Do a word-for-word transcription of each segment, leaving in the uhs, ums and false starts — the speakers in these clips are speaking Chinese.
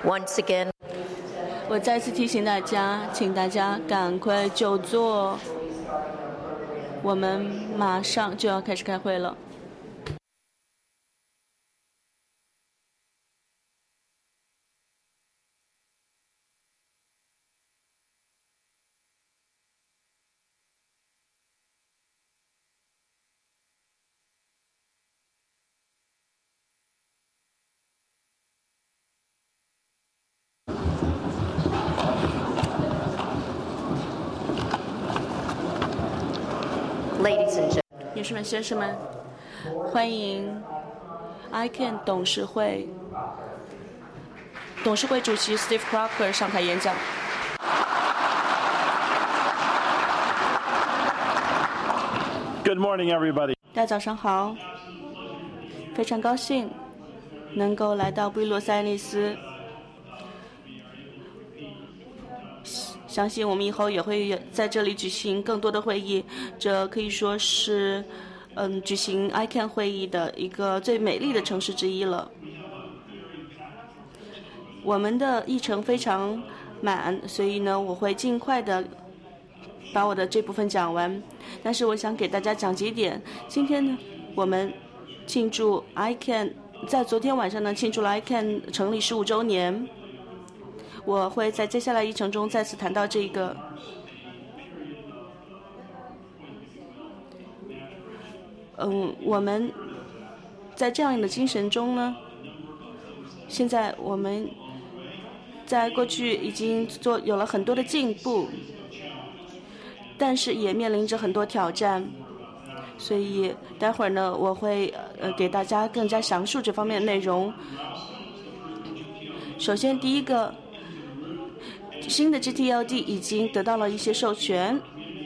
Once again, 我再次提醒大家，请大家赶快就坐，我们马上就要开始开会了。 ladies and gentlemen, 女士们、先生们，欢迎 I C A N 董事会董事会主席 Steve Crocker 上台演讲。 Good morning, everybody. 大家早上好，非常高兴能够来到布宜诺斯艾利斯。相信我们以后也会在这里举行更多的会议，这可以说是嗯举行 I C A N 会议的一个最美丽的城市之一了。我们的议程非常满，所以呢我会尽快的把我的这部分讲完，但是我想给大家讲几点。今天呢我们庆祝 I C A N， 在昨天晚上呢庆祝了 I C A N 成立十五周年。我会在接下来议程中再次谈到这个。嗯，我们在这样的精神中呢，现在我们在过去已经做有了很多的进步，但是也面临着很多挑战，所以待会儿呢，我会呃给大家更加详述这方面的内容。首先，第一个。新的 G T L D 已经得到了一些授权，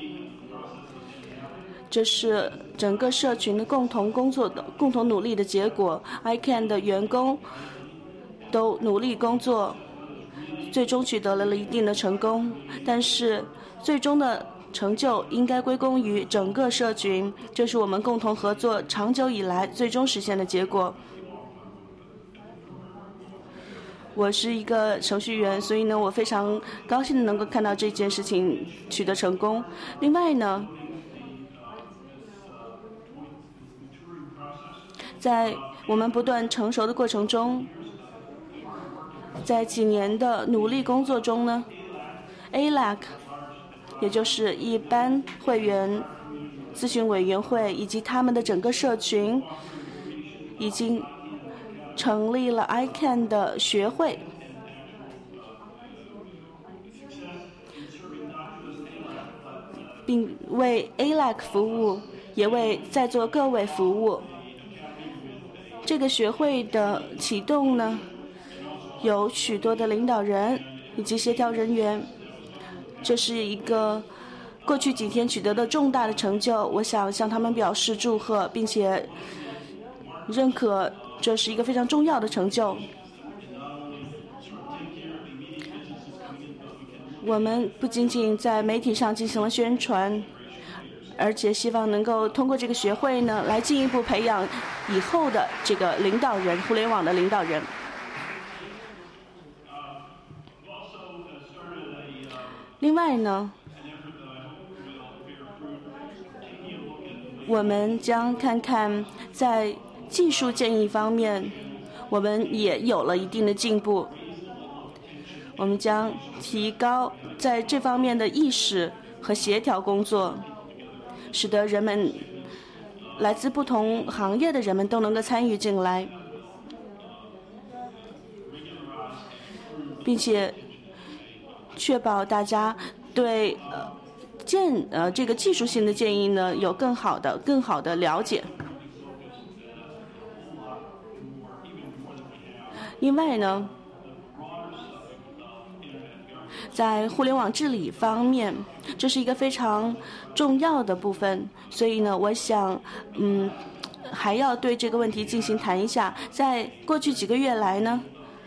这是整个社群的共同工作的、共同努力的结果。I C A N 的员工都努力工作，最终取得了一定的成功。但是，最终的成就应该归功于整个社群，这是我们共同合作长久以来最终实现的结果。我是一个程序员，所以呢，我非常高兴的能够看到这件事情取得成功。另外呢，在我们不断成熟的过程中，在几年的努力工作中呢 ，A L A C， 也就是一般会员咨询委员会以及他们的整个社群，已经成立了 I C A N 的学会，并为 A L A C 服务，也为在座各位服务。这个学会的启动呢，有许多的领导人以及协调人员，这是一个过去几天取得的重大的成就，我想向他们表示祝贺，并且认可这是一个非常重要的成就。我们不仅仅在媒体上进行了宣传，而且希望能够通过这个学会呢，来进一步培养以后的这个领导人，互联网的领导人。另外呢，我们将看看在技术建议方面，我们也有了一定的进步。我们将提高在这方面的意识和协调工作，使得人们来自不同行业的人们都能够参与进来，并且确保大家对呃建呃这个技术性的建议呢有更好的更好的了解。另外呢，在互联网治理方面，这是一个非常重要的部分，所以呢，我想，嗯，还要对这个问题进行谈一下。在过去几个月来呢，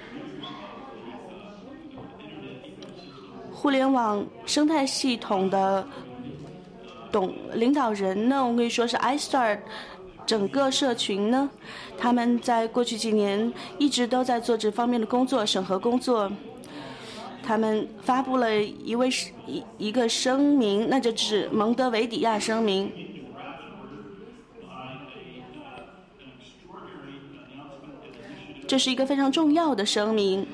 互联网生态系统的董领导人呢，我可以说是 iStart 整个社群呢，他们在过去几年一直都在做这方面的工作，审核工作。他们发布了一位一一个声明，那就是蒙德维迪亚声明。这是一个非常重要的声明。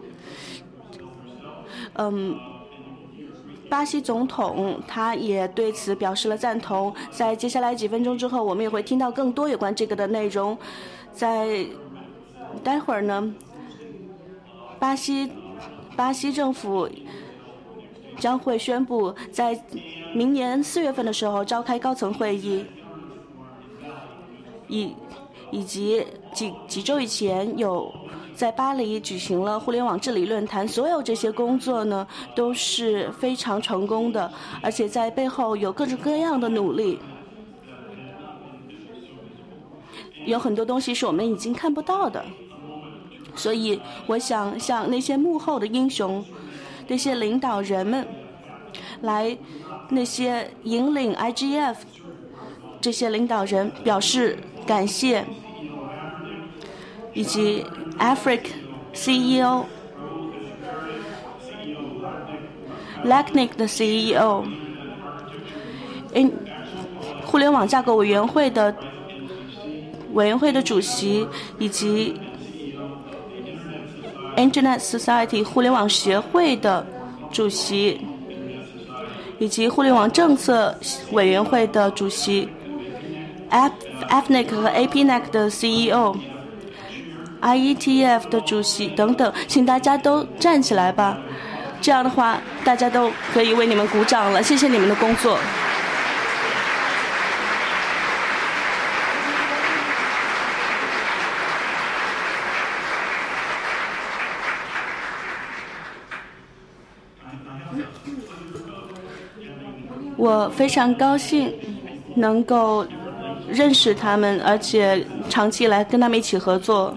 嗯，巴西总统他也对此表示了赞同。在接下来几分钟之后，我们也会听到更多有关这个的内容。在待会儿呢，巴西。巴西政府将会宣布在明年四月份的时候召开高层会议，以以及几几周以前有在巴黎举行了互联网治理论坛。所有这些工作呢都是非常成功的，而且在背后有各种各样的努力。有很多东西是我们已经看不到的。所以我想向那些幕后的英雄，那些领导人们，来那些引领 I G F 这些领导人表示感谢，以及 Afric C E O Lacnic 的 C E O 嗯互联网架构委员会的委员会的主席，以及Internet Society 互联网协会的主席，以及互联网政策委员会的主席 F N I C 和 A P N I C 的 C E O I E T F 的主席等等，请大家都站起来吧。这样的话，大家都可以为你们鼓掌了。谢谢你们的工作。我非常高兴能够认识他们，而且长期以来跟他们一起合作。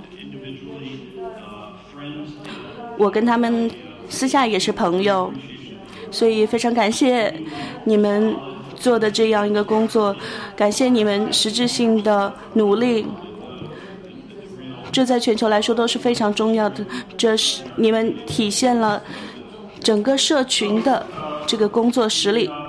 我跟他们私下也是朋友，所以非常感谢你们做的这样一个工作，感谢你们实质性的努力，这在全球来说都是非常重要的。这是你们体现了整个社群的这个工作实力。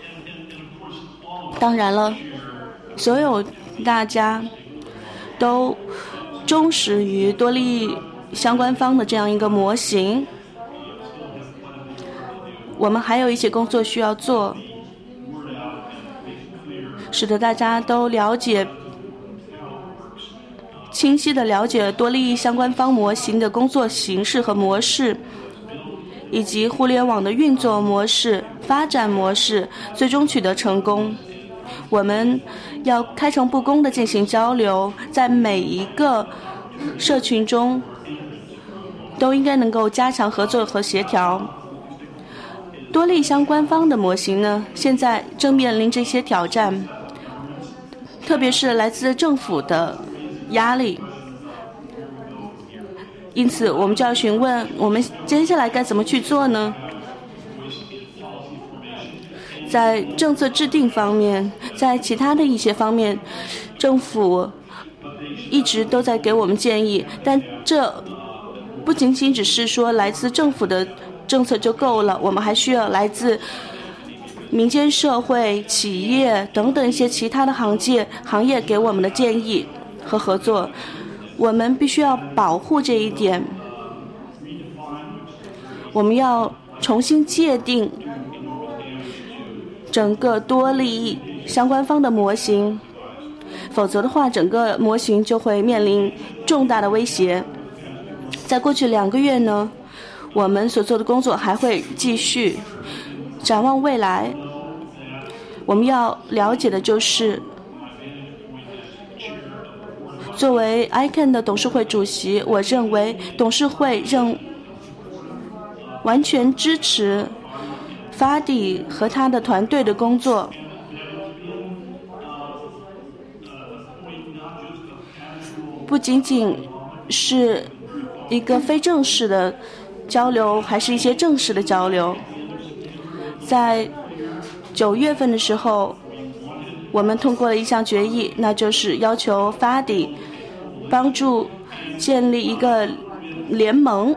当然了，所有大家都忠实于多利益相关方的这样一个模型。我们还有一些工作需要做，使得大家都了解清晰地了解多利益相关方模型的工作形式和模式，以及互联网的运作模式、发展模式，最终取得成功。我们要开诚布公地进行交流，在每一个社群中都应该能够加强合作和协调。多利相关方的模型呢，现在正面临这些挑战，特别是来自政府的压力。因此我们就要询问，我们接下来该怎么去做呢？在政策制定方面，在其他的一些方面，政府一直都在给我们建议，但这不仅仅只是说来自政府的政策就够了，我们还需要来自民间社会、企业等等一些其他的行业行业给我们的建议和合作。我们必须要保护这一点，我们要重新界定整个多利益相关方的模型，否则的话整个模型就会面临重大的威胁。在过去两个月呢，我们所做的工作还会继续。展望未来，我们要了解的就是作为 I C A N 的董事会主席，我认为董事会仍完全支持法迪和他的团队的工作。不仅仅是一个非正式的交流，还是一些正式的交流。在九月份的时候， 我们通过了一项决议，那就是要求法迪帮助建立一个联盟。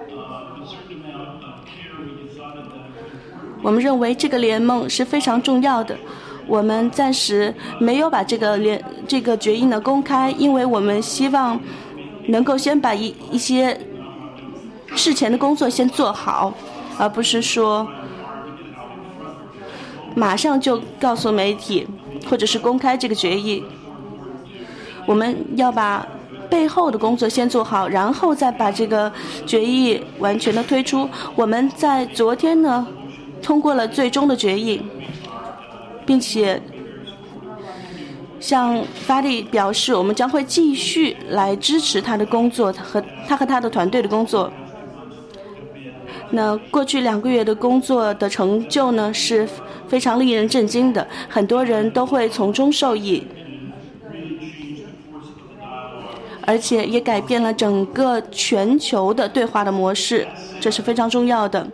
我们认为这个联盟是非常重要的。我们暂时没有把这个联这个决议呢公开，因为我们希望能够先把一一些事前的工作先做好，而不是说马上就告诉媒体或者是公开这个决议。我们要把背后的工作先做好，然后再把这个决议完全的推出。我们在昨天呢通过了最终的决议，并且向法蒂表示，我们将会继续来支持他的工作和他和他的团队的工作。那过去两个月的工作的成就呢，是非常令人震惊的，很多人都会从中受益，而且也改变了整个全球的对话的模式，这是非常重要的。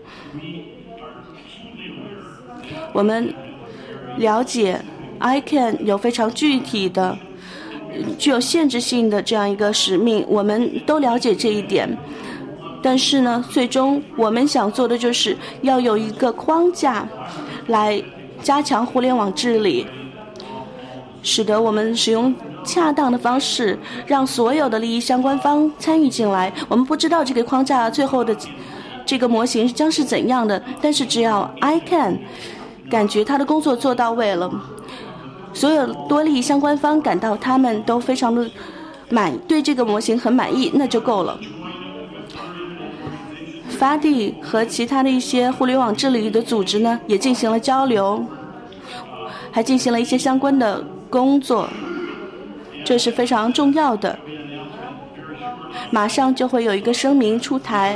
我们了解 I C A N 有非常具体的、具有限制性的这样一个使命，我们都了解这一点。但是呢，最终我们想做的就是要有一个框架来加强互联网治理，使得我们使用恰当的方式，让所有的利益相关方参与进来。我们不知道这个框架最后的这个模型将是怎样的，但是只要 I C A N 感觉他的工作做到位了，所有多利益相关方感到他们都非常的满，对这个模型很满意，那就够了。法蒂和其他的一些互联网治理的组织呢，也进行了交流，还进行了一些相关的工作，这是非常重要的。马上就会有一个声明出台，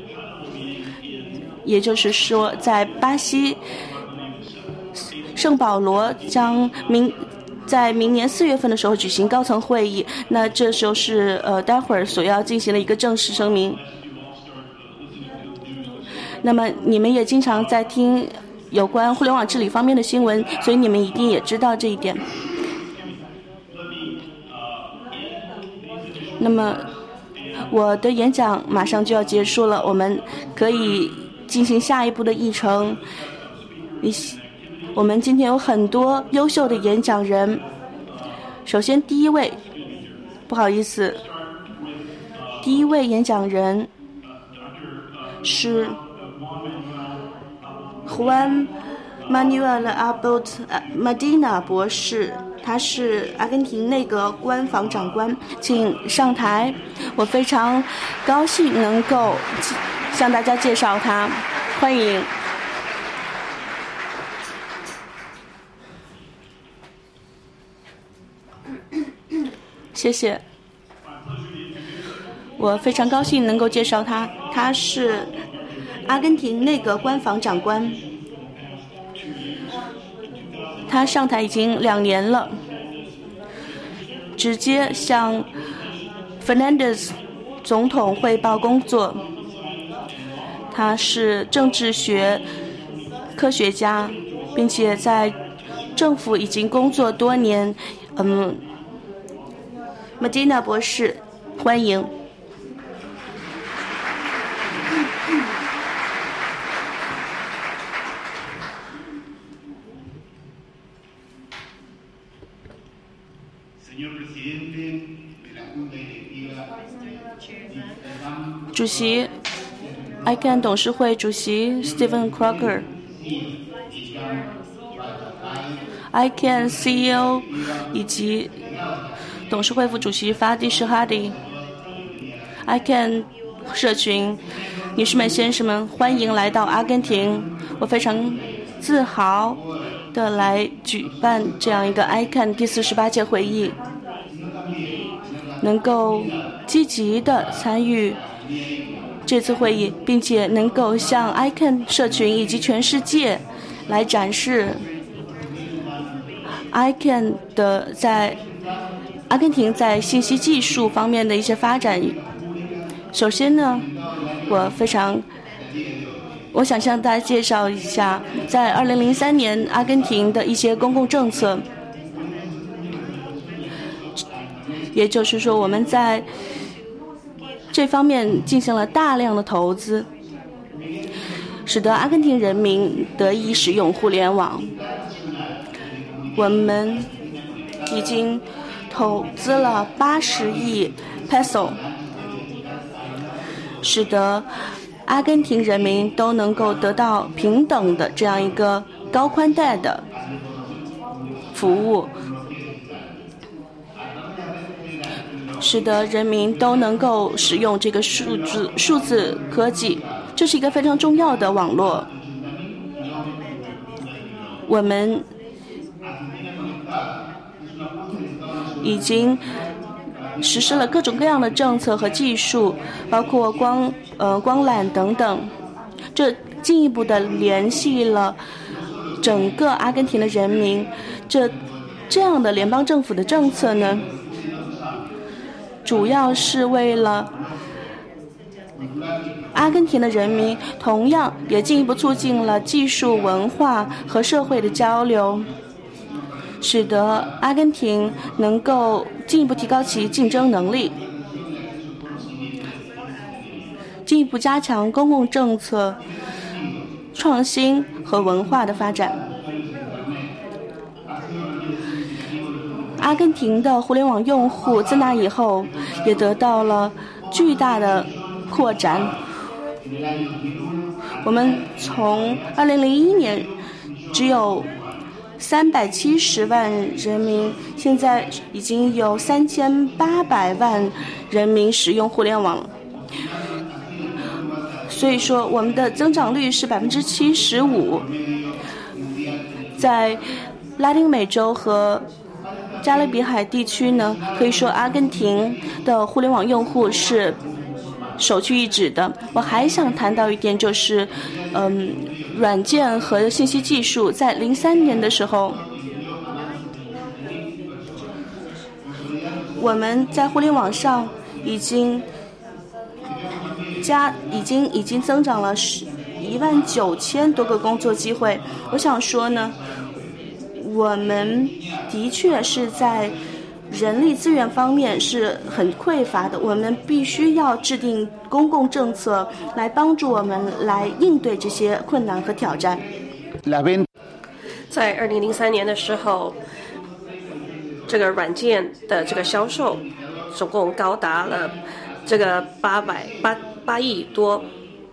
也就是说，在巴西圣保罗将明在明年四月份的时候举行高层会议，那这就是呃待会儿所要进行的一个正式声明。那么你们也经常在听有关互联网治理方面的新闻，所以你们一定也知道这一点。那么我的演讲马上就要结束了，我们可以进行下一步的议程。我们今天有很多优秀的演讲人。首先第一位，不好意思，第一位演讲人是Juan Manuel Abad Medina 博士，他是阿根廷内阁官房长官，请上台。我非常高兴能够向大家介绍他，欢迎。谢谢。我非常高兴能够介绍他，他是阿根廷内阁官房长官，他上台已经两年了，直接向 Fernandez 总统汇报工作。他是政治学科学家，并且在政府已经工作多年。嗯 ，Medina 博士，欢迎。主席 I C A N 董事会主席 Stephen Crocker， I C A N C E O 以及董事会副主席 Fadi Shahadi， I C A N 社群女士们先生们，欢迎来到阿根廷。我非常自豪的来举办这样一个 I C A N 第四十八届会议，能够积极的参与这次会议，并且能够向 I C A N 社群以及全世界来展示 I C A N 的在阿根廷在信息技术方面的一些发展。首先呢，我非常我想向大家介绍一下在二零零三年阿根廷的一些公共政策。 也就是说，我们在这方面进行了大量的投资，使得阿根廷人民得以使用互联网。我们已经投资了八十亿 peso， 使得阿根廷人民都能够得到平等的这样一个高宽带的服务，使得人民都能够使用这个数字数字科技，这是一个非常重要的网络。我们已经实施了各种各样的政策和技术，包括光呃光缆等等，这进一步的联系了整个阿根廷的人民。这这样的联邦政府的政策呢，主要是为了阿根廷的人民，同样也进一步促进了技术、文化和社会的交流，使得阿根廷能够进一步提高其竞争能力，进一步加强公共政策创新和文化的发展。阿根廷的互联网用户自那以后也得到了巨大的扩展。我们从二零零一年只有三百七十万人民，现在已经有三千八百万人民使用互联网，所以说我们的增长率是百分之七十五。在拉丁美洲和加勒比海地区呢，可以说阿根廷的互联网用户是首屈一指的。我还想谈到一点，就是嗯，软件和信息技术。在零三年的时候，我们在互联网上已经加已经已经增长了十一万九千多个工作机会。我想说呢，我们的确是在人力资源方面是很匮乏的，我们必须要制定公共政策来帮助我们来应对这些困难和挑战。 在二零零三年的时候，这个软件的这个销售总共高达了这个八百八八亿多，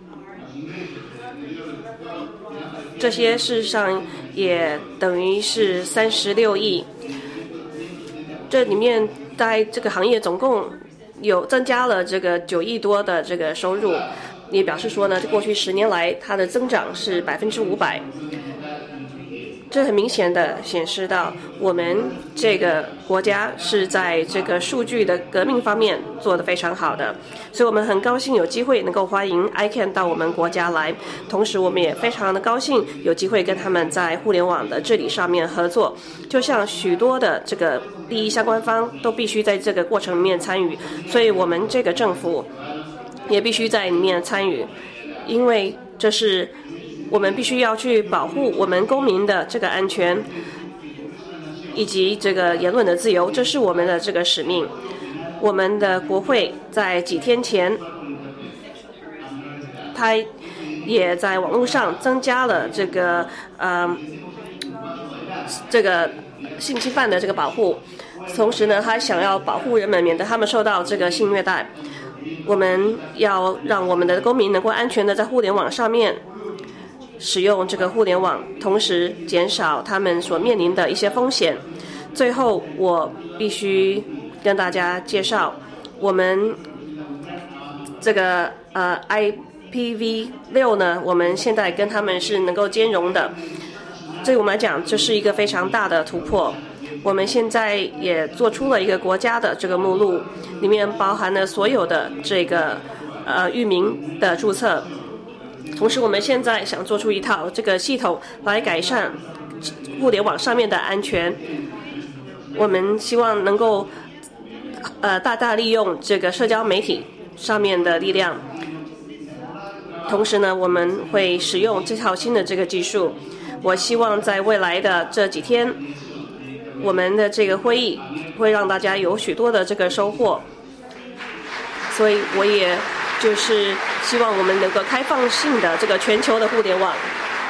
这些事实上也等于是三十六亿。这里面在这个行业总共有增加了这个九亿多的这个收入，也表示说呢，过去十年来它的增长是百分之五百。这很明显的显示到我们这个国家是在这个数据的革命方面做得非常好的，所以我们很高兴有机会能够欢迎 I C A N 到我们国家来，同时我们也非常的高兴有机会跟他们在互联网的治理上面合作，就像许多的这个利益相关方都必须在这个过程里面参与，所以我们这个政府也必须在里面参与，因为这是我们必须要去保护我们公民的这个安全以及这个言论的自由，这是我们的这个使命。我们的国会在几天前，它也在网络上增加了这个呃这个性侵犯的这个保护，同时呢，他想要保护人们，免得他们受到这个性虐待。我们要让我们的公民能够安全的在互联网上面使用这个互联网，同时减少他们所面临的一些风险。最后，我必须跟大家介绍，我们这个呃 I P V 六 呢，我们现在跟他们是能够兼容的。对我们来讲，这是一个非常大的突破。我们现在也做出了一个国家的这个目录，里面包含了所有的这个呃域名的注册。同时，我们现在想做出一套这个系统来改善互联网上面的安全。我们希望能够呃大大利用这个社交媒体上面的力量。同时呢，我们会使用这套新的这个技术。我希望在未来的这几天， 我们的这个会议会让大家有许多的这个收获，所以我也就是希望我们能够开放性的这个全球的互联网。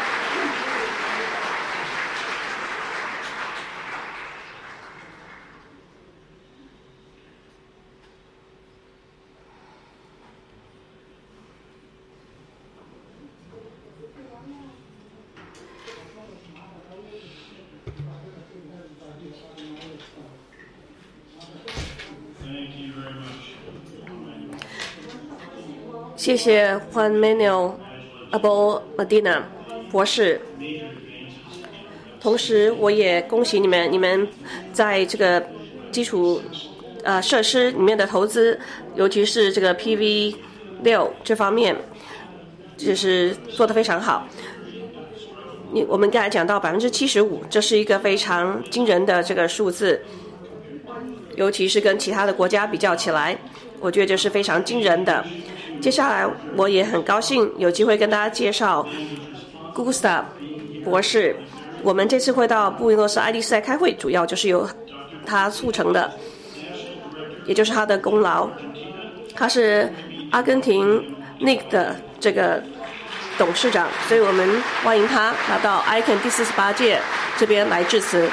谢谢 Juan Manuel Abel Medina 博士。同时，我也恭喜你们，你们在这个基础呃设施里面的投资，尤其是这个 P V 六这方面，就是做得非常好。你我们刚才讲到百分之七十五，这是一个非常惊人的这个数字，尤其是跟其他的国家比较起来，我觉得这是非常惊人的。接下来我也很高兴有机会跟大家介绍 Gustav 博士。我们这次会到布宜诺斯艾利斯来开会，主要就是由他促成的，也就是他的功劳。他是阿根廷 N I C 的这个董事长，所以我们欢迎他来到 I C A N 第四十八届这边来致辞。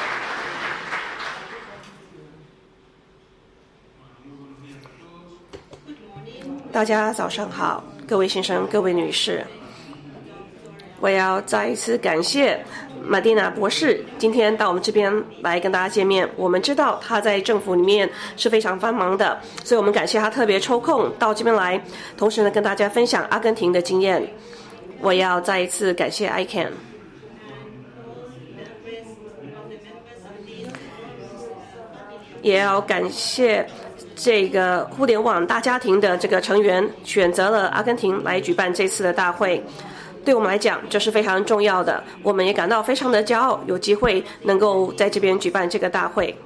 大家早上好，各位先生、各位女士，我要再一次感谢马蒂娜博士今天到我们这边来跟大家见面。我们知道他在政府里面是非常繁忙的，所以我们感谢他特别抽空到这边来，同时呢跟大家分享阿根廷的经验。我要再一次感谢 I C A N， 也要感谢这个互联网大家庭的这个成员选择了阿根廷来举办这次的大会，对我们来讲这是非常重要的，我们也感到非常的骄傲，有机会能够在这边举办这个大会。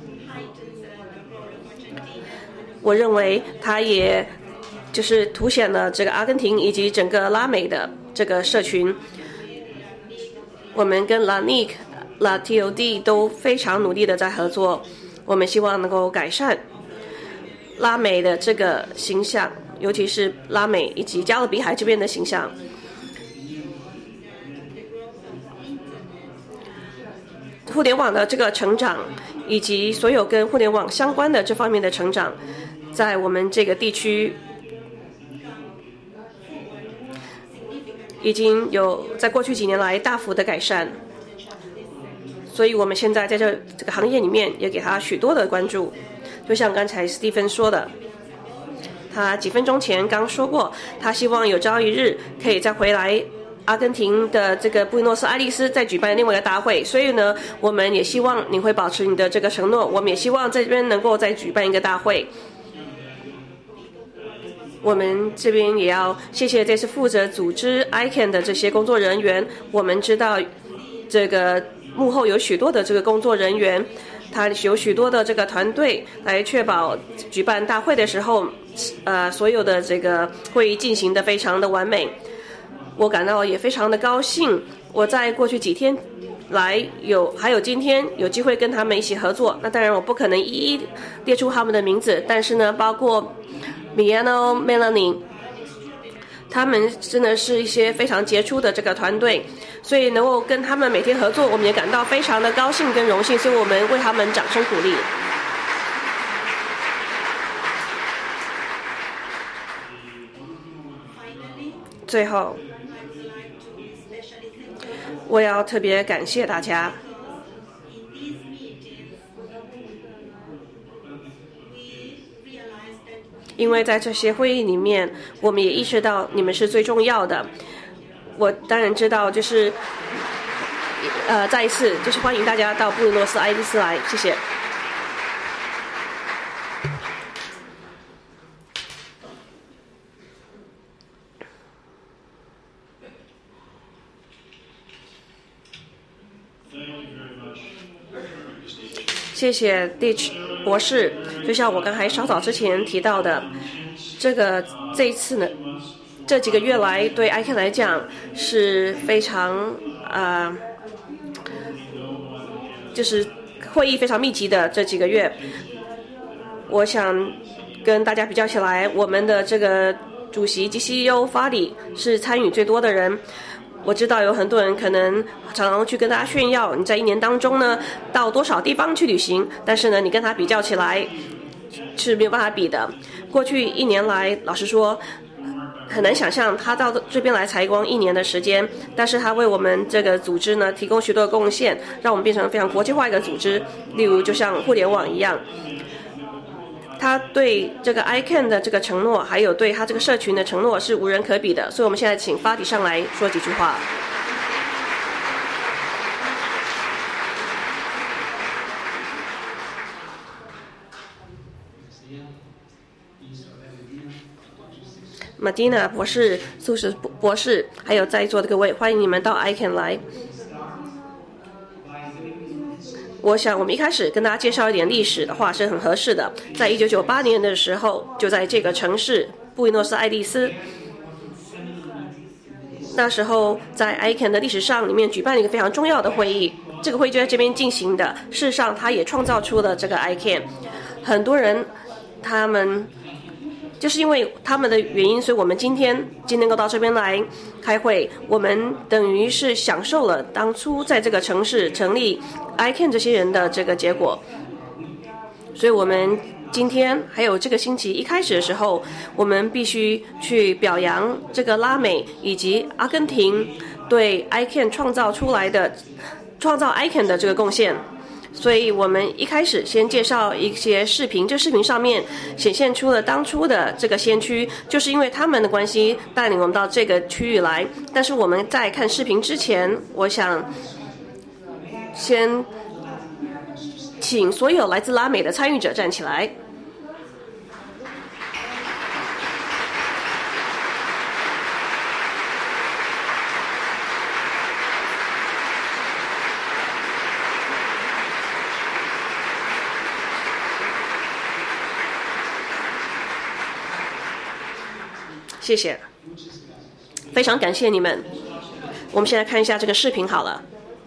我认为它也就是凸显了这个阿根廷以及整个拉美的这个社群。我们跟 La N I C、La T O D 都非常努力的在合作，我们希望能够改善拉美的这个形象，尤其是拉美以及加勒比海这边的形象。互联网的这个成长，以及所有跟互联网相关的这方面的成长，在我们这个地区已经有在过去几年来大幅的改善，所以我们现在在这这个行业里面也给他许多的关注。就像刚才史蒂芬说的，他几分钟前刚说过，他希望有朝一日可以再回来阿根廷的这个布宜诺斯艾利斯再举办另外一个大会，所以呢，我们也希望你会保持你的这个承诺，我们也希望在这边能够再举办一个大会。我们这边也要谢谢这次负责组织 I C A N 的这些工作人员，我们知道这个幕后有许多的这个工作人员，他有许多的这个团队来确保举办大会的时候，呃，所有的这个会议进行得非常的完美。我感到也非常的高兴，我在过去几天来有还有今天有机会跟他们一起合作。那当然我不可能一一列出他们的名字，但是呢，包括 Miano Melanie， 他们真的是一些非常杰出的这个团队，所以能够跟他们每天合作，我们也感到非常的高兴跟荣幸，所以我们为他们掌声鼓励。最后，我要特别感谢大家，因为在这些会议里面，我们也意识到你们是最重要的。我当然知道，就是呃，再一次就是欢迎大家到布宜诺斯艾利斯来，谢谢。谢谢 Ditch 博士。就像我刚才稍早之前提到的，这个这一次呢，这几个月来对 I C A N 来讲是非常呃，就是会议非常密集的这几个月，我想跟大家比较起来，我们的这个主席及 C E O 法里是参与最多的人。我知道有很多人可能常常去跟大家炫耀你在一年当中呢到多少地方去旅行，但是呢你跟他比较起来是没有办法比的。过去一年来，老实说很难想象他到这边来才光一年的时间，但是他为我们这个组织呢提供许多的贡献，让我们变成非常国际化一个组织。例如就像互联网一样，他对这个 I C A N 的这个承诺，还有对他这个社群的承诺是无人可比的。所以我们现在请法迪上来说几句话。马蒂娜博士、苏什博士，还有在座的各位，欢迎你们到 I C A N 来。我想我们一开始跟大家介绍一点历史的话是很合适的。在一九九八年的时候，就在这个城市布宜诺斯艾利斯，那时候在 I C A N 的历史上里面举办了一个非常重要的会议，这个会议就在这边进行的。事实上，它也创造出了这个 I C A N。很多人他们就是因为他们的原因，所以我们今天今天能够到这边来开会，我们等于是享受了当初在这个城市成立 I C A N 这些人的这个结果。所以我们今天还有这个星期一开始的时候，我们必须去表扬这个拉美以及阿根廷对 I C A N 创造出来的创造 I C A N 的这个贡献。所以我们一开始先介绍一些视频，这视频上面显现出了当初的这个先驱，就是因为他们的关系带领我们到这个区域来。但是我们在看视频之前，我想先请所有来自拉美的参与者站起来。谢谢，非常感谢你们。我们现在看一下这个视频好了。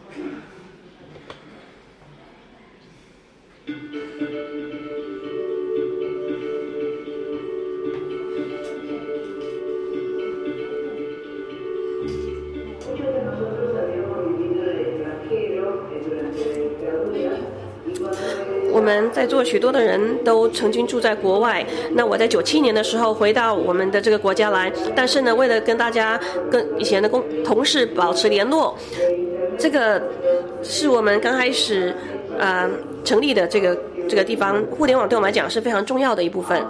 我们在座许多的人都曾经住在国外，那我在九七年的时候回到我们的这个国家来，但是呢，为了跟大家跟以前的工同事保持联络，这个是我们刚开始呃成立的这个这个地方，互联网对我们来讲是非常重要的一部分。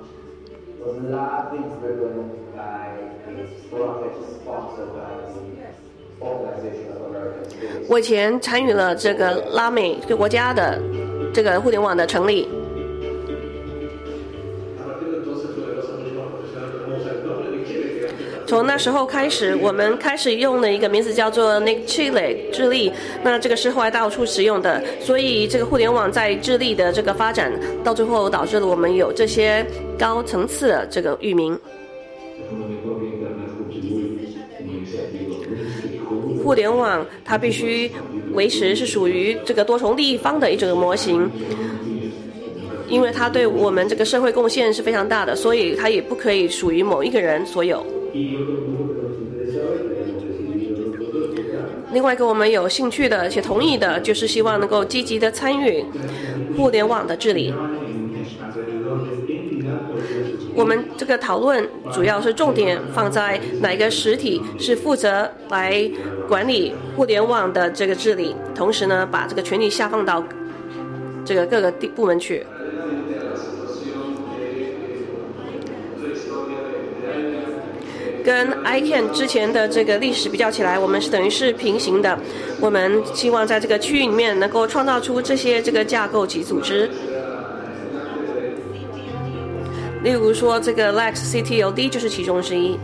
我以前参与了这个拉美这个国家的这个互联网的成立。从那时候开始，我们开始用了一个名字叫做 Nick Chile 智利，那这个是后来到处使用的，所以这个互联网在智利的这个发展，到最后导致了我们有这些高层次的这个域名。互联网它必须维持是属于这个多重利益方的一种模型，因为它对我们这个社会贡献是非常大的，所以它也不可以属于某一个人所有。另外一个我们有兴趣的且同意的，就是希望能够积极的参与互联网的治理。我们这个讨论主要是重点放在哪一个实体是负责来管理互联网的这个治理，同时呢，把这个权力下放到这个各个部门去。跟 I C A N 之前的这个历史比较起来，我们是等于是平行的。我们希望在这个区域里面能够创造出这些这个架构及组织。例如说，这个 Lex C T L D 就是其中之一。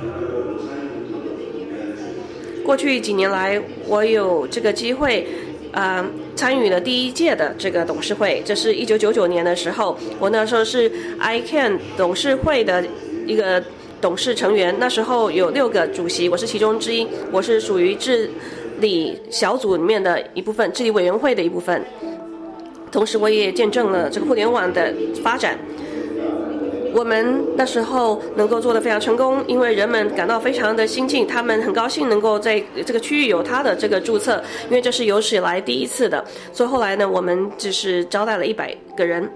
过去几年来，我有这个机会，呃，参与了第一届的这个董事会。这是一九九九年的时候，我那时候是 I C A N 董事会的一个董事成员。那时候有六个主席，我是其中之一。我是属于治理小组里面的一部分，治理委员会的一部分。 同时我也见证了这个互联网的发展。我们那时候能够做得非常成功，因为人们感到非常的兴奋，他们很高兴能够在这个区域有他的这个注册，因为这是有史以来第一次的。所以后来呢，我们只是招待了一百个人。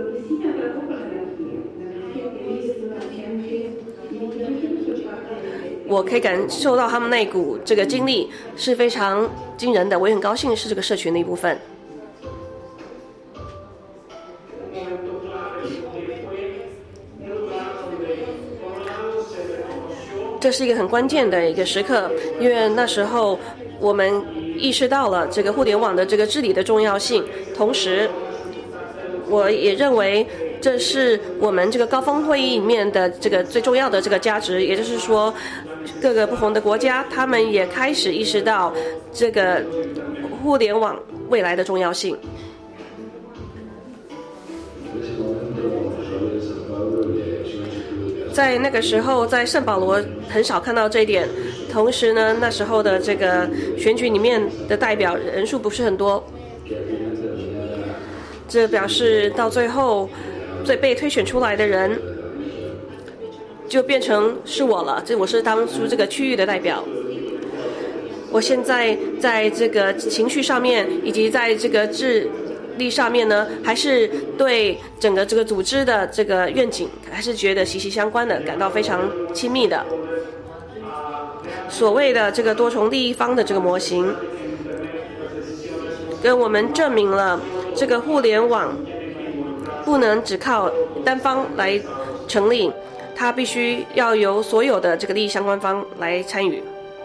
我可以感受到他们那股这个精力是非常惊人的，我也很高兴是这个社群的一部分。这是一个很关键的一个时刻，因为那时候我们意识到了这个互联网的这个治理的重要性，同时我也认为这是我们这个高峰会议里面的这个最重要的这个价值，也就是说各个不同的国家他们也开始意识到这个互联网未来的重要性。在那个时候，在圣保罗很少看到这一点。同时呢，那时候的这个选举里面的代表人数不是很多，这表示到最后，最被推选出来的人就变成是我了。这我是当初这个区域的代表。我现在在这个情绪上面，以及在这个治力上面呢，还是对整个这个组织的这个愿景还是觉得息息相关的，感到非常亲密的。所谓的这个多重利益方的这个模型，跟我们证明了这个互联网不能只靠单方来成立，它必须要由所有的这个利益相关方来参与。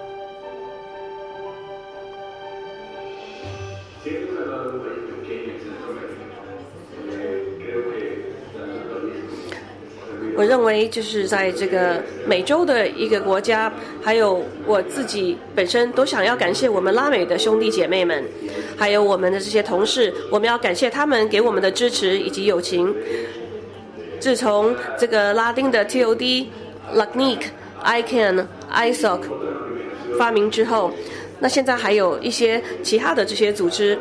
我认为就是在这个美洲的一个国家，还有我自己本身都想要感谢我们拉美的兄弟姐妹们，还有我们的这些同事，我们要感谢他们给我们的支持以及友情。自从这个拉丁的 T O D、L A C N I C、I C A N、I S O C 发明之后，那现在还有一些其他的这些组织，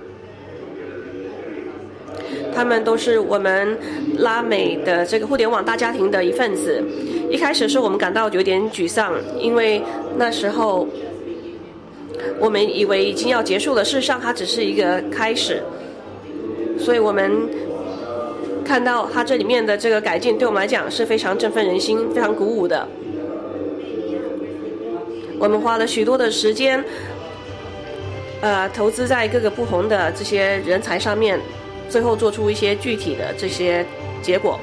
他们都是我们拉美的这个互联网大家庭的一份子。一开始的时候我们感到有点沮丧，因为那时候我们以为已经要结束了，事实上它只是一个开始。所以我们看到它这里面的这个改进，对我们来讲是非常振奋人心、非常鼓舞的。我们花了许多的时间，呃，投资在各个不同的这些人才上面，最后做出一些具体的这些结果。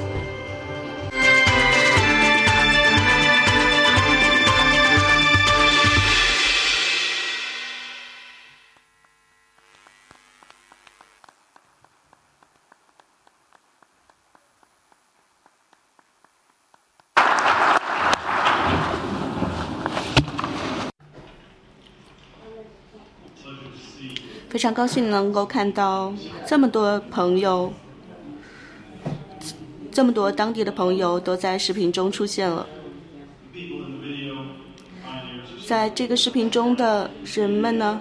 非常高兴能够看到这么多朋友，这么多当地的朋友都在视频中出现了。在这个视频中的人们呢，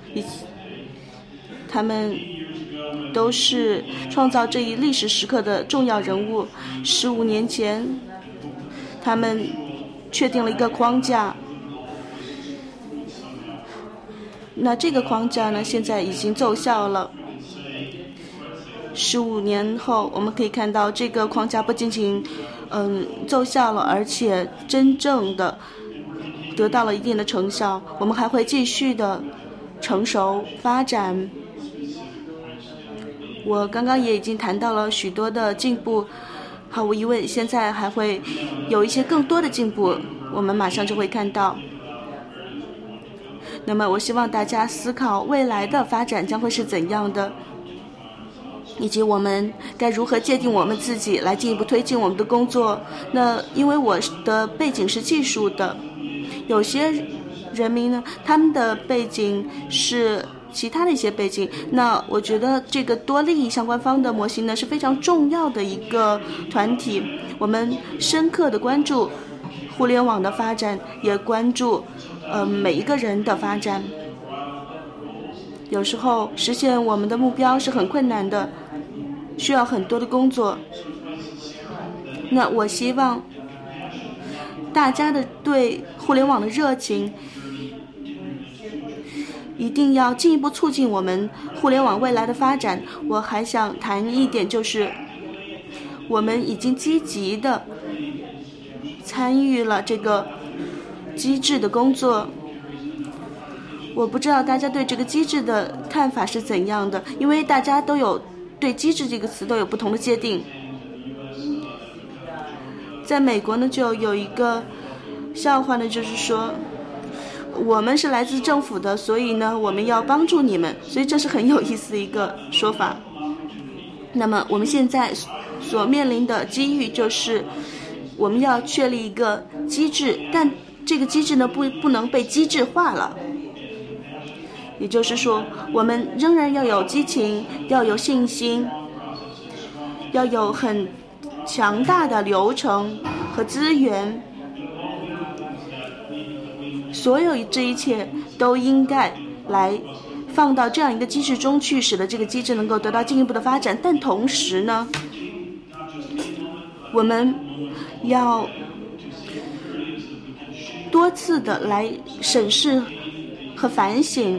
他们都是创造这一历史时刻的重要人物。十五年前，他们确定了一个框架。那这个框架呢，现在已经奏效了。十五年后，我们可以看到这个框架不仅仅嗯奏效了，而且真正的得到了一定的成效。我们还会继续的成熟发展。我刚刚也已经谈到了许多的进步，毫无疑问，现在还会有一些更多的进步，我们马上就会看到。那么我希望大家思考未来的发展将会是怎样的，以及我们该如何界定我们自己来进一步推进我们的工作。那因为我的背景是技术的，有些人民呢，他们的背景是其他的一些背景，那我觉得这个多利益相关方的模型呢是非常重要的一个团体。我们深刻的关注互联网的发展，也关注呃每一个人的发展。 有时候实现我们的目标是很困难的，需要很多的工作。那我希望大家的对互联网的热情一定要进一步促进我们互联网未来的发展。我还想谈一点，就是我们已经积极的参与了这个机制的工作。我不知道大家对这个机制的看法是怎样的，因为大家都有对机制这个词都有不同的界定。在美国呢，就有一个笑话呢，就是说我们是来自政府的，所以呢我们要帮助你们，所以这是很有意思的一个说法。那么我们现在所面临的机遇就是我们要确立一个机制，但这个机制呢不不能被机制化了。也就是说，我们仍然要有激情，要有信心，要有很强大的流程和资源，所有这一切都应该来放到这样一个机制中去，使得这个机制能够得到进一步的发展。但同时呢，我们要多次的来审视和反省，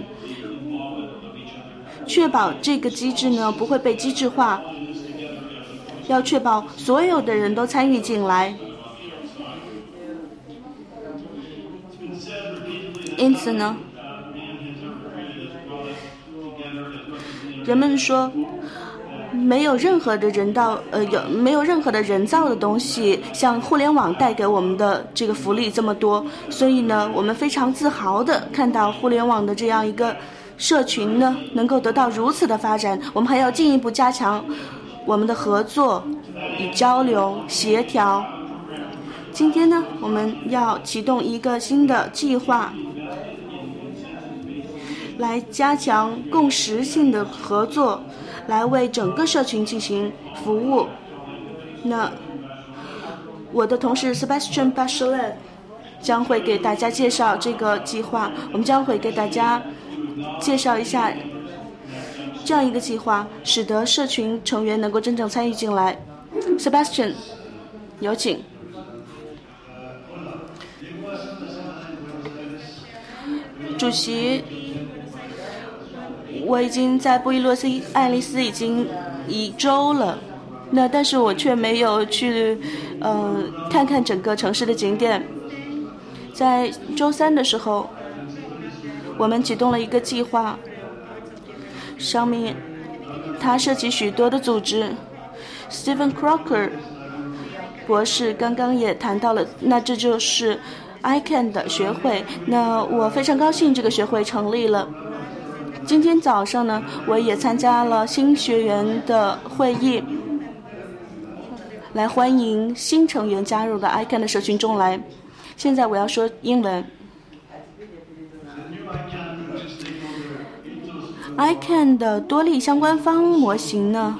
确保这个机制呢不会被机制化，要确保所有的人都参与进来。因此呢，人们说没有任何的人道呃有没有任何的人造的东西像互联网带给我们的这个福利这么多，所以呢我们非常自豪的看到互联网的这样一个社群呢能够得到如此的发展。我们还要进一步加强我们的合作与交流协调。今天呢我们要启动一个新的计划，来加强共识性的合作，来为整个社群进行服务。那我的同事 Sebastian Bachelet 将会给大家介绍这个计划，我们将会给大家介绍一下这样一个计划，使得社群成员能够真正参与进来。 Sebastian 有请。主席，我已经在布宜诺斯艾利斯已经一周了，那但是我却没有去呃看看整个城市的景点。在周三的时候，我们启动了一个计划，上面它涉及许多的组织。 Stephen Crocker 博士刚刚也谈到了，那这就是 I C A N 的学会。那我非常高兴这个学会成立了。今天早上呢，我也参加了新学员的会议，来欢迎新成员加入到 I C A N 的社群中来。现在我要说英文。I C A N 的多利相关方模型呢，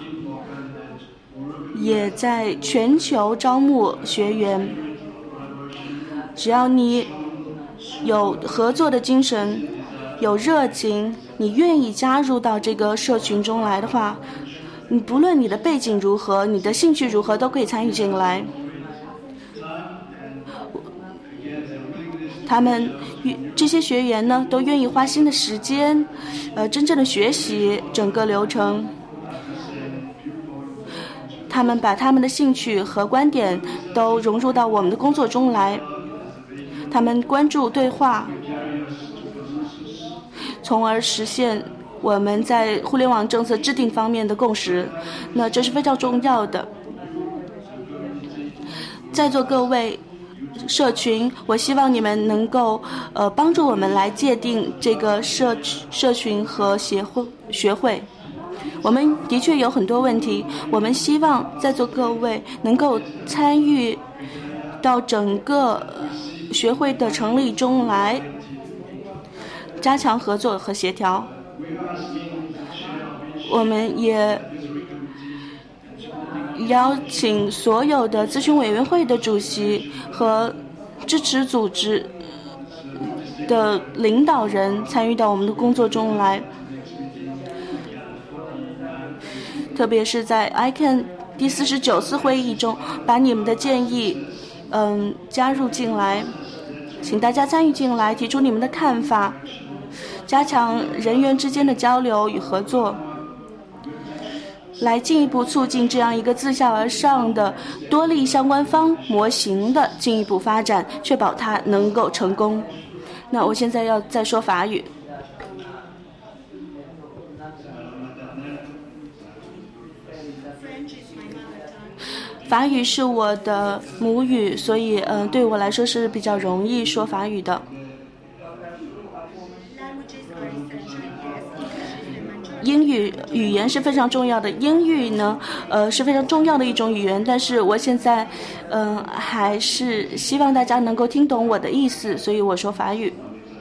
也在全球招募学员。只要你有合作的精神，有热情，你愿意加入到这个社群中来的话，你不论你的背景如何，你的兴趣如何，都可以参与进来。他们这些学员呢，都愿意花新的时间，呃，真正的学习整个流程。他们把他们的兴趣和观点都融入到我们的工作中来。他们关注对话，从而实现我们在互联网政策制定方面的共识。那这是非常重要的。在座各位社群，我希望你们能够呃帮助我们来界定这个社社群和协会学会。我们的确有很多问题，我们希望在座各位能够参与到整个学会的成立中来，加强合作和协调。我们也邀请所有的咨询委员会的主席和支持组织的领导人参与到我们的工作中来。 特别是在 I C A N 第四十九次会议中，把你们的建议嗯加入进来，请大家参与进来，提出你们的看法，加强人员之间的交流与合作，来进一步促进这样一个自下而上的多利相关方模型的进一步发展，确保它能够成功。那我现在要再说法语。法语是我的母语，所以嗯、呃，对我来说是比较容易说法语的。英语语言是非常重要的，英语呢，呃，是非常重要的一种语言。但是我现在，嗯、呃，还是希望大家能够听懂我的意思，所以我说法语。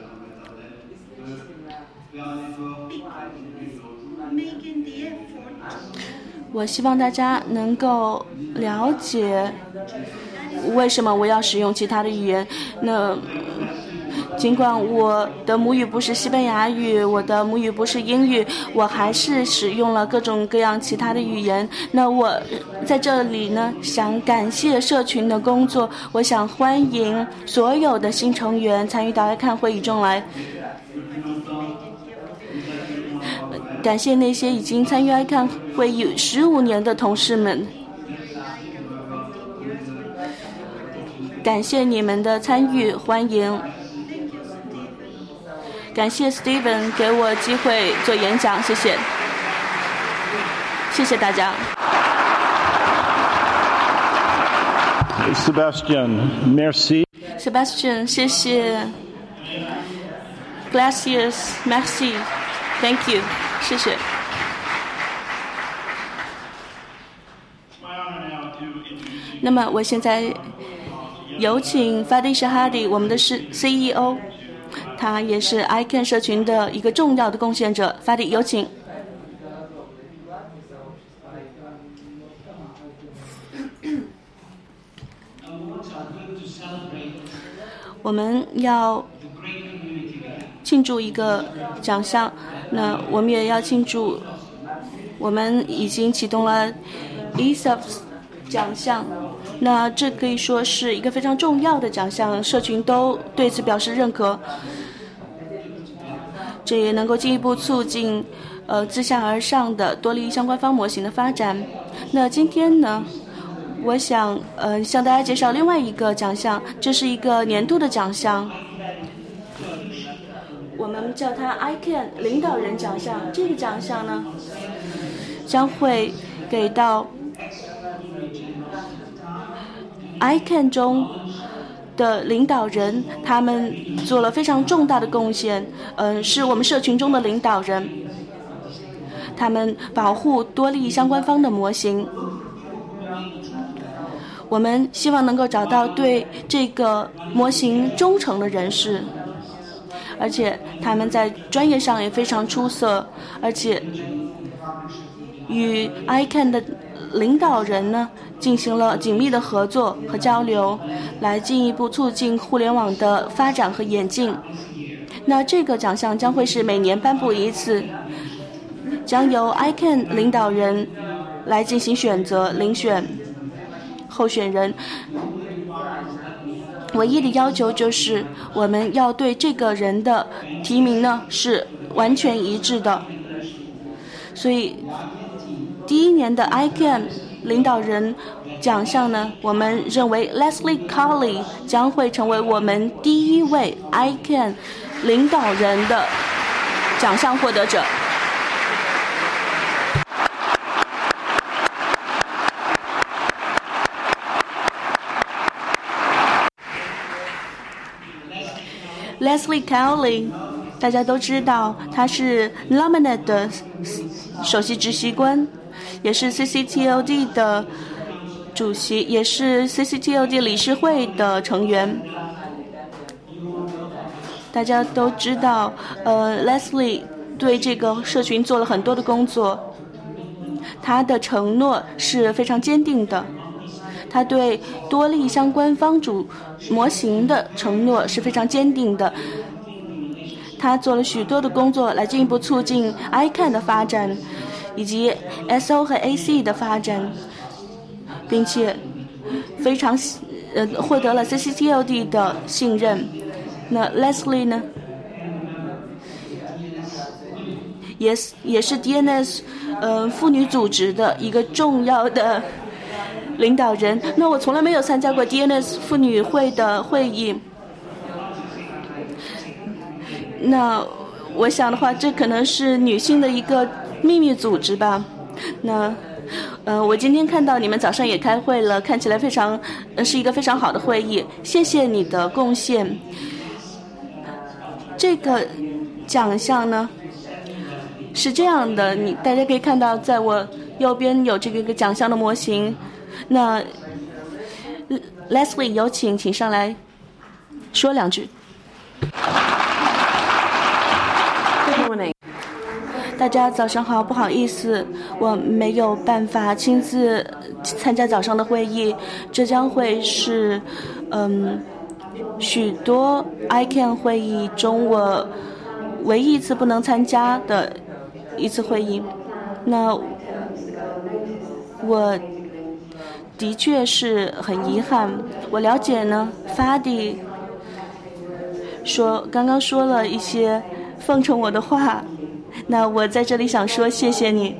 我希望大家能够了解为什么我要使用其他的语言。那尽管我的母语不是西班牙语，我的母语不是英语，我还是使用了各种各样其他的语言。那我在这里呢，想感谢社群的工作，我想欢迎所有的新成员参与到I C A N会议中来。感谢那些已经参与I C A N会议十五年的同事们，感谢你们的参与，欢迎。感谢 Steven 给我机会做演讲，谢谢，谢谢大家。 Sebastian, merci. Sebastian, 谢谢。Gracias, merci, thank you, 谢谢。那么我现在有请 Fadi Shahadi， 我们的是 C E O， 他也是 I C A N 社群的一个重要的贡献者。Fadi， 有请。我们要庆祝一个奖项，那我们也要庆祝我们已经启动了 E S O P 奖项，那这可以说是一个非常重要的奖项，社群都对此表示认可，这也能够进一步促进呃自下而上的多利益相关方模型的发展。那今天呢，我想呃向大家介绍另外一个奖项，这是一个年度的奖项，我们叫它 I C A N 领导人奖项。这个奖项呢将会给到I C A N 中的领导人，他们做了非常重大的贡献，嗯、呃，是我们社群中的领导人，他们保护多利益相关方的模型。我们希望能够找到对这个模型忠诚的人士，而且他们在专业上也非常出色，而且与 I C A N 的领导人呢进行了紧密的合作和交流，来进一步促进互联网的发展和演进。那这个奖项将会是每年颁布一次，将由 I C A N 领导人来进行选择遴选候选人。唯一的要求就是我们要对这个人的提名呢是完全一致的，所以第一年的 I C A N 领导人奖项呢，我们认为 Leslie Cowley 将会成为我们第一位 I C A N 领导人的奖项获得者。Leslie Cowley 大家都知道，他是 Luminet 的首席执行官，也是 C C T O D 的主席，也是 C C T O D 理事会的成员。大家都知道，呃 Leslie 对这个社群做了很多的工作，他的承诺是非常坚定的，他对多利相关方主模型的承诺是非常坚定的，他做了许多的工作来进一步促进 I C A N 的发展， 以及 S O 和 A C 的发展，并且非常呃获得了 C C T L D 的信任。那 Leslie 呢，也也是 D N S 呃妇女组织的一个重要的领导人。那我从来没有参加过 D N S 妇女会的会议，那我想的话，这可能是女性的一个秘密组织吧。那呃，我今天看到你们早上也开会了，看起来非常呃是一个非常好的会议，谢谢你的贡献。这个奖项呢是这样的，你大家可以看到，在我右边有这个一个奖项的模型。那 Leslie 有请，请上来说两句。大家早上好，不好意思，我没有办法亲自参加早上的会议，这将会是嗯许多 I C A N 会议中我唯一一次不能参加的一次会议。那我的确是很遗憾。我了解呢 Fadi 说刚刚说了一些奉承我的话，那我在这里想说谢谢你。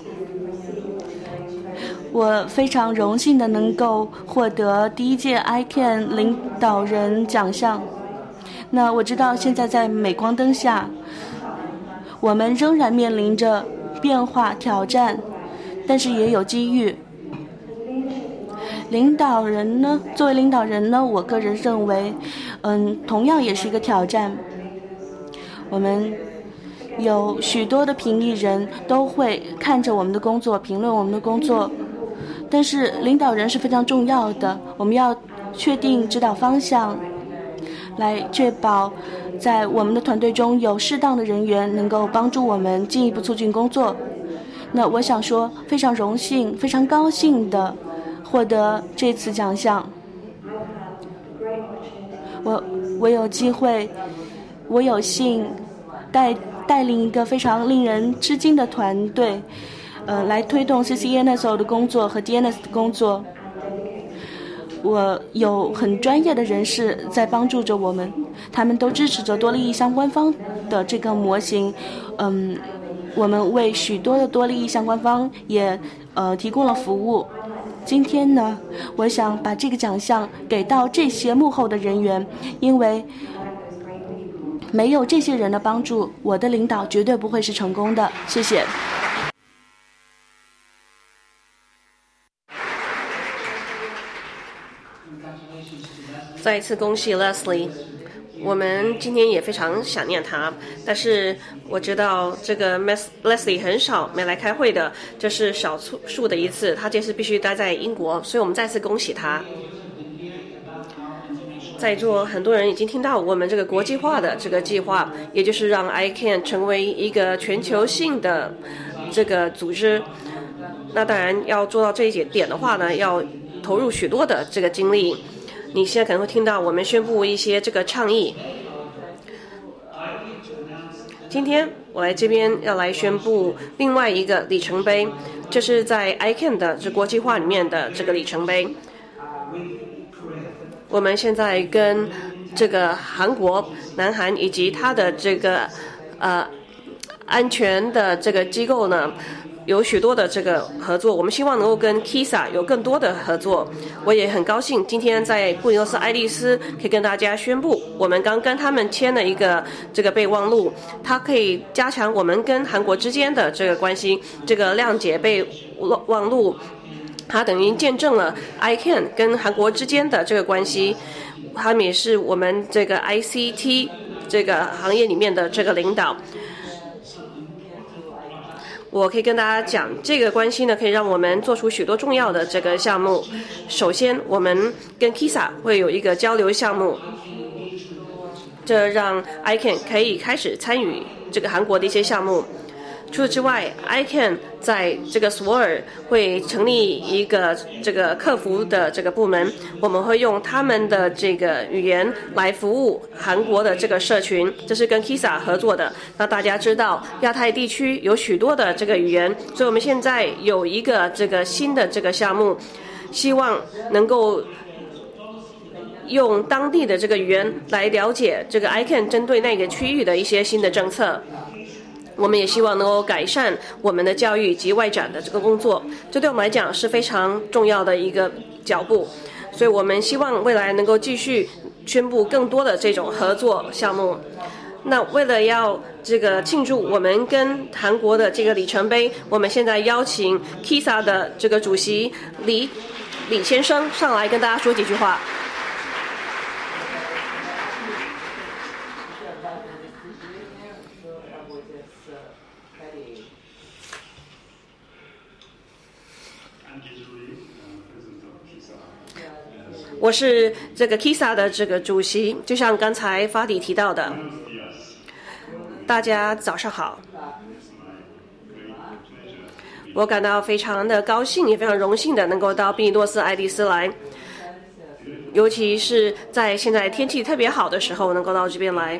我非常荣幸的能够获得第一届 I C A N 领导人奖项。那我知道现在在镁光灯下，我们仍然面临着变化挑战，但是也有机遇。领导人呢，作为领导人呢，我个人认为，嗯，同样也是一个挑战。我们有许多的评议人都会看着我们的工作，评论我们的工作，但是领导人是非常重要的，我们要确定指导方向，来确保在我们的团队中有适当的人员能够帮助我们进一步促进工作。那我想说，非常荣幸，非常高兴的获得这次奖项。我我有机会，我有幸带带领一个非常令人吃惊的团队，呃，来推动 C C N S O 的工作和 D N S 的工作。我有很专业的人士在帮助着我们，他们都支持着多利益相关方的这个模型。嗯，我们为许多的多利益相关方也呃提供了服务。今天呢，我想把这个奖项给到这些幕后的人员，因为没有这些人的帮助，我的领导绝对不会是成功的。谢谢。 再一次恭喜 Leslie， 我们今天也非常想念他，但是我知道这个 Leslie 很少没来开会的，这是少数的一次，他这次必须待在英国，所以我们再次恭喜他。在座很多人已经听到我们这个国际化的这个计划，也就是让 I C A N 成为一个全球性的这个组织。那当然要做到这一点的话呢，要投入许多的这个精力。你现在可能会听到我们宣布一些这个倡议。今天我来这边要来宣布另外一个里程碑，这是在 I C A N 的这国际化里面的这个里程碑。我们现在跟这个韩国、南韩以及它的这个呃安全的这个机构呢，有许多的这个合作，我们希望能够跟 K I S A 有更多的合作。我也很高兴今天在布宜诺斯艾利斯可以跟大家宣布，我们刚跟他们签了一个这个备忘录，它可以加强我们跟韩国之间的这个关系。这个谅解备忘录它等于见证了 I C A N 跟韩国之间的这个关系，他们也是我们这个 I C T 这个行业里面的这个领导。我可以跟大家讲，这个关系呢，可以让我们做出许多重要的这个项目。首先，我们跟 K I S A 会有一个交流项目，这让 I C A N 可以开始参与这个韩国的一些项目。 除此之外 ，I C A N 在这个索尔会成立一个这个客服的这个部门，我们会用他们的这个语言来服务韩国的这个社群，这是跟 Kisa 合作的。那大家知道，亚太地区有许多的这个语言，所以我们现在有一个这个新的这个项目，希望能够用当地的这个语言来了解这个 I C A N 针对那个区域的一些新的政策。我们也希望能够改善我们的教育及外展的这个工作，这对我们来讲是非常重要的一个脚步。所以我们希望未来能够继续宣布更多的这种合作项目。那为了要这个庆祝我们跟韩国的这个里程碑，我们现在邀请 Kisa 的这个主席李李先生上来跟大家说几句话。我是这个 Kisa 的这个主席，就像刚才法迪提到的，大家早上好。我感到非常的高兴，也非常荣幸的能够到碧诺斯艾利斯来，尤其是在现在天气特别好的时候能够到这边来。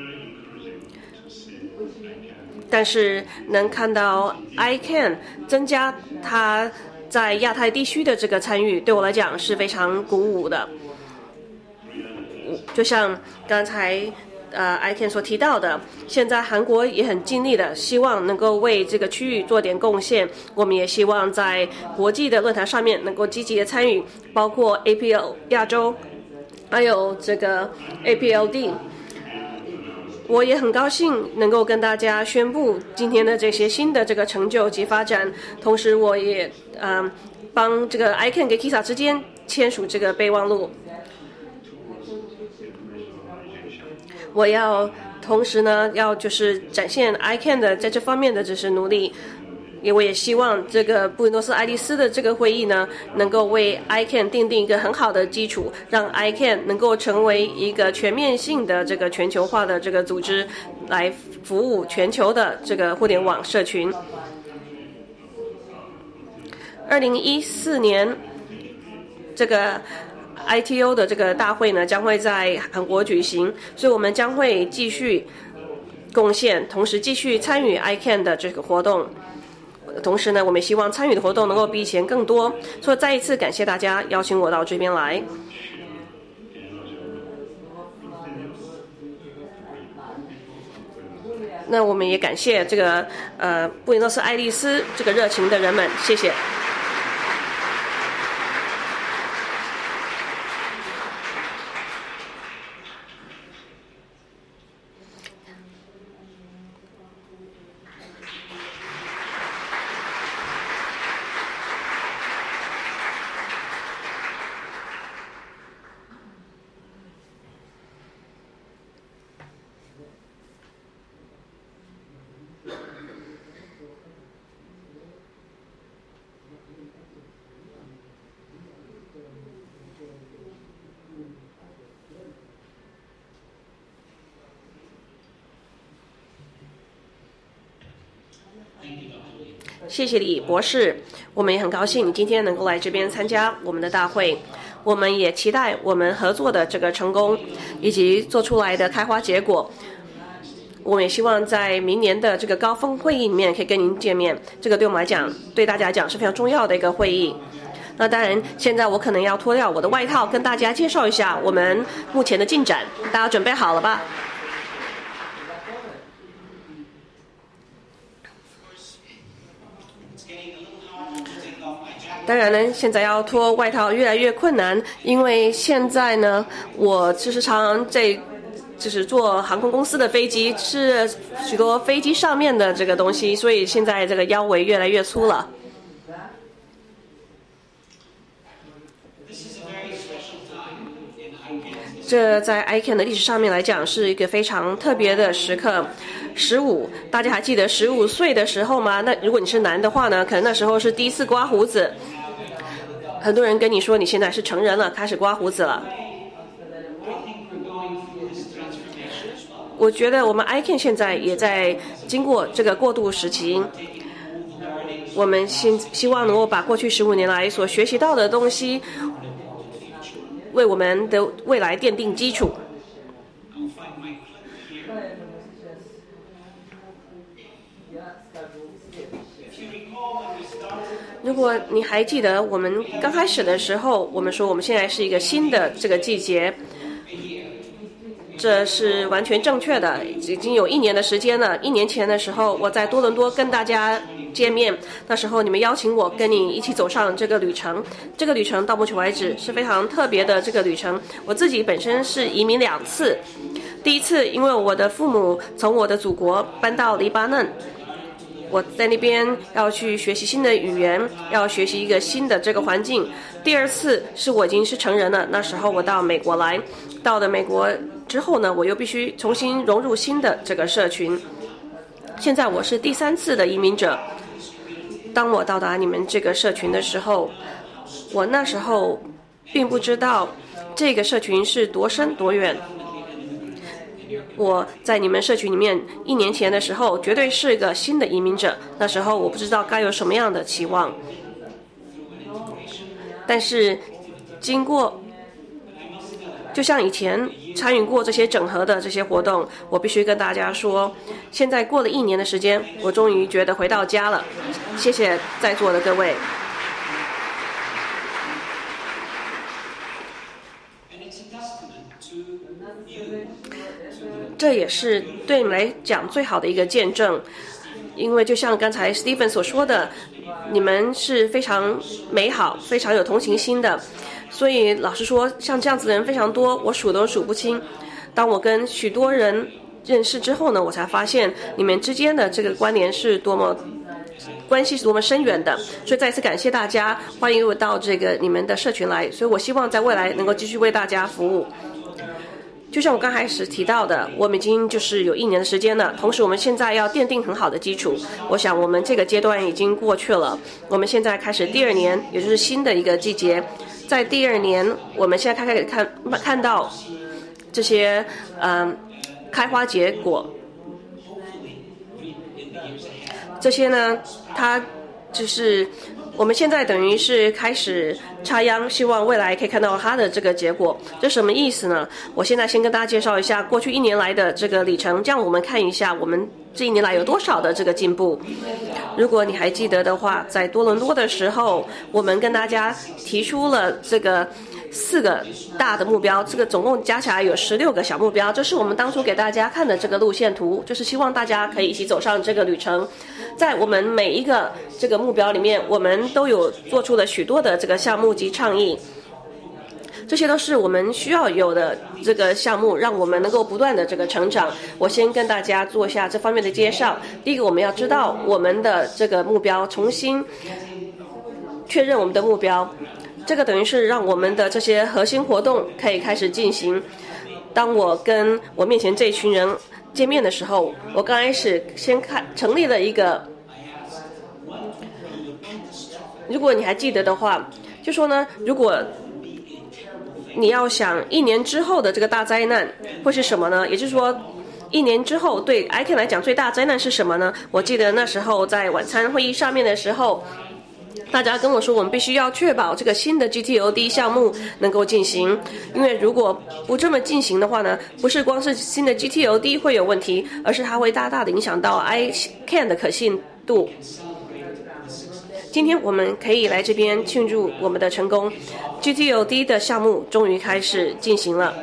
但是能看到 I C A N 增加它在亚太地区的这个参与，对我来讲是非常鼓舞的。就像刚才呃 I C A N 所提到的，现在韩国也很尽力的希望能够为这个区域做点贡献。我们也希望在国际的论坛上面能够积极的参与，包括 A P L 亚洲，还有这个 A P L D。我也很高兴能够跟大家宣布今天的这些新的这个成就及发展，同时我也嗯、呃、帮这个 I C A N 跟 Kisa 之间签署这个备忘录。我要同时呢，要就是展现 I C A N 的在这方面的这是努力。也我也希望这个布宜诺斯艾利斯的这个会议呢，能够为 I C A N 奠定一个很好的基础，让 I C A N 能够成为一个全面性的这个全球化的这个组织，来服务全球的这个互联网社群。二零一四年，这个 I T O 的这个大会呢，将会在韩国举行，所以我们将会继续贡献，同时继续参与 I C A N 的这个活动。同时呢，我们希望参与的活动能够比以前更多，所以再一次感谢大家邀请我到这边来。那我们也感谢这个呃布宜诺斯艾利斯这个热情的人们，谢谢。谢谢李博士，我们也很高兴你今天能够来这边参加我们的大会。我们也期待我们合作的这个成功，以及做出来的开花结果。我们也希望在明年的这个高峰会议里面可以跟您见面，这个对我们来讲，对大家来讲是非常重要的一个会议。那当然，现在我可能要脱掉我的外套，跟大家介绍一下我们目前的进展。大家准备好了吧？当然呢，现在要脱外套越来越困难，因为现在呢，我就是常常在就是坐航空公司的飞机，是许多飞机上面的这个东西，所以现在这个腰围越来越粗了。这在 I C A N 的历史上面来讲是一个非常特别的时刻。十五，大家还记得十五岁的时候吗？那如果你是男的话呢，可能那时候是第一次刮胡子。很多人跟你说你现在是成人了，开始刮胡子了。我觉得我们 I C A N 现在也在经过这个过渡时期，我们希希望能够把过去十五年来所学习到的东西，为我们的未来奠定基础。如果你还记得我们刚开始的时候，我们说我们现在是一个新的这个季节，这是完全正确的，已经有一年的时间了。一年前的时候，我在多伦多跟大家见面，那时候你们邀请我跟你一起走上这个旅程。这个旅程到目前为止是非常特别的这个旅程。我自己本身是移民两次，第一次因为我的父母从我的祖国搬到黎巴嫩，我在那边要去学习新的语言，要学习一个新的这个环境。第二次是我已经是成人了，那时候我到美国来，到了美国之后呢，我又必须重新融入新的这个社群。现在我是第三次的移民者。当我到达你们这个社群的时候，我那时候并不知道这个社群是多深多远。我在你们社群里面一年前的时候绝对是一个新的移民者，那时候我不知道该有什么样的期望，但是经过就像以前参与过这些整合的这些活动，我必须跟大家说，现在过了一年的时间，我终于觉得回到家了。谢谢在座的各位。这也是对你们来讲最好的一个见证，因为就像刚才 Stephen 所说的，你们是非常美好、非常有同情心的，所以老实说，像这样子的人非常多，我数都数不清。当我跟许多人认识之后呢，我才发现你们之间的这个关联是多么关系是多么深远的，所以再次感谢大家，欢迎我到这个你们的社群来。所以我希望在未来能够继续为大家服务。就像我刚开始提到的，我们已经就是有一年的时间了，同时我们现在要奠定很好的基础。我想我们这个阶段已经过去了，我们现在开始第二年，也就是新的一个季节。在第二年，我们现在开始看看到这些嗯、呃、开花结果，这些呢，它就是我们现在等于是开始插秧，希望未来可以看到它的这个结果。这什么意思呢？我现在先跟大家介绍一下过去一年来的这个里程，这样我们看一下我们这一年来有多少的这个进步。如果你还记得的话，在多伦多的时候，我们跟大家提出了这个四个大的目标，这个总共加起来有十六个小目标，这是我们当初给大家看的这个路线图，就是希望大家可以一起走上这个旅程。在我们每一个这个目标里面，我们都有做出了许多的这个项目及倡议，这些都是我们需要有的这个项目，让我们能够不断的这个成长。我先跟大家做一下这方面的介绍。第一个，我们要知道我们的这个目标，重新确认我们的目标，这个等于是让我们的这些核心活动可以开始进行。当我跟我面前这一群人见面的时候，我刚开始先看成立了一个，如果你还记得的话，就说呢，如果你要想一年之后的这个大灾难会是什么呢？也就是说，一年之后对 I C A N 来讲最大灾难是什么呢？我记得那时候在晚餐会议上面的时候，大家跟我说，我们必须要确保这个新的 G T O D 项目能够进行，因为如果不这么进行的话呢，不是光是新的 G T O D 会有问题，而是它会大大的影响到 I C A N 的可信度。今天我们可以来这边庆祝我们的成功 ，G T O D 的项目终于开始进行了。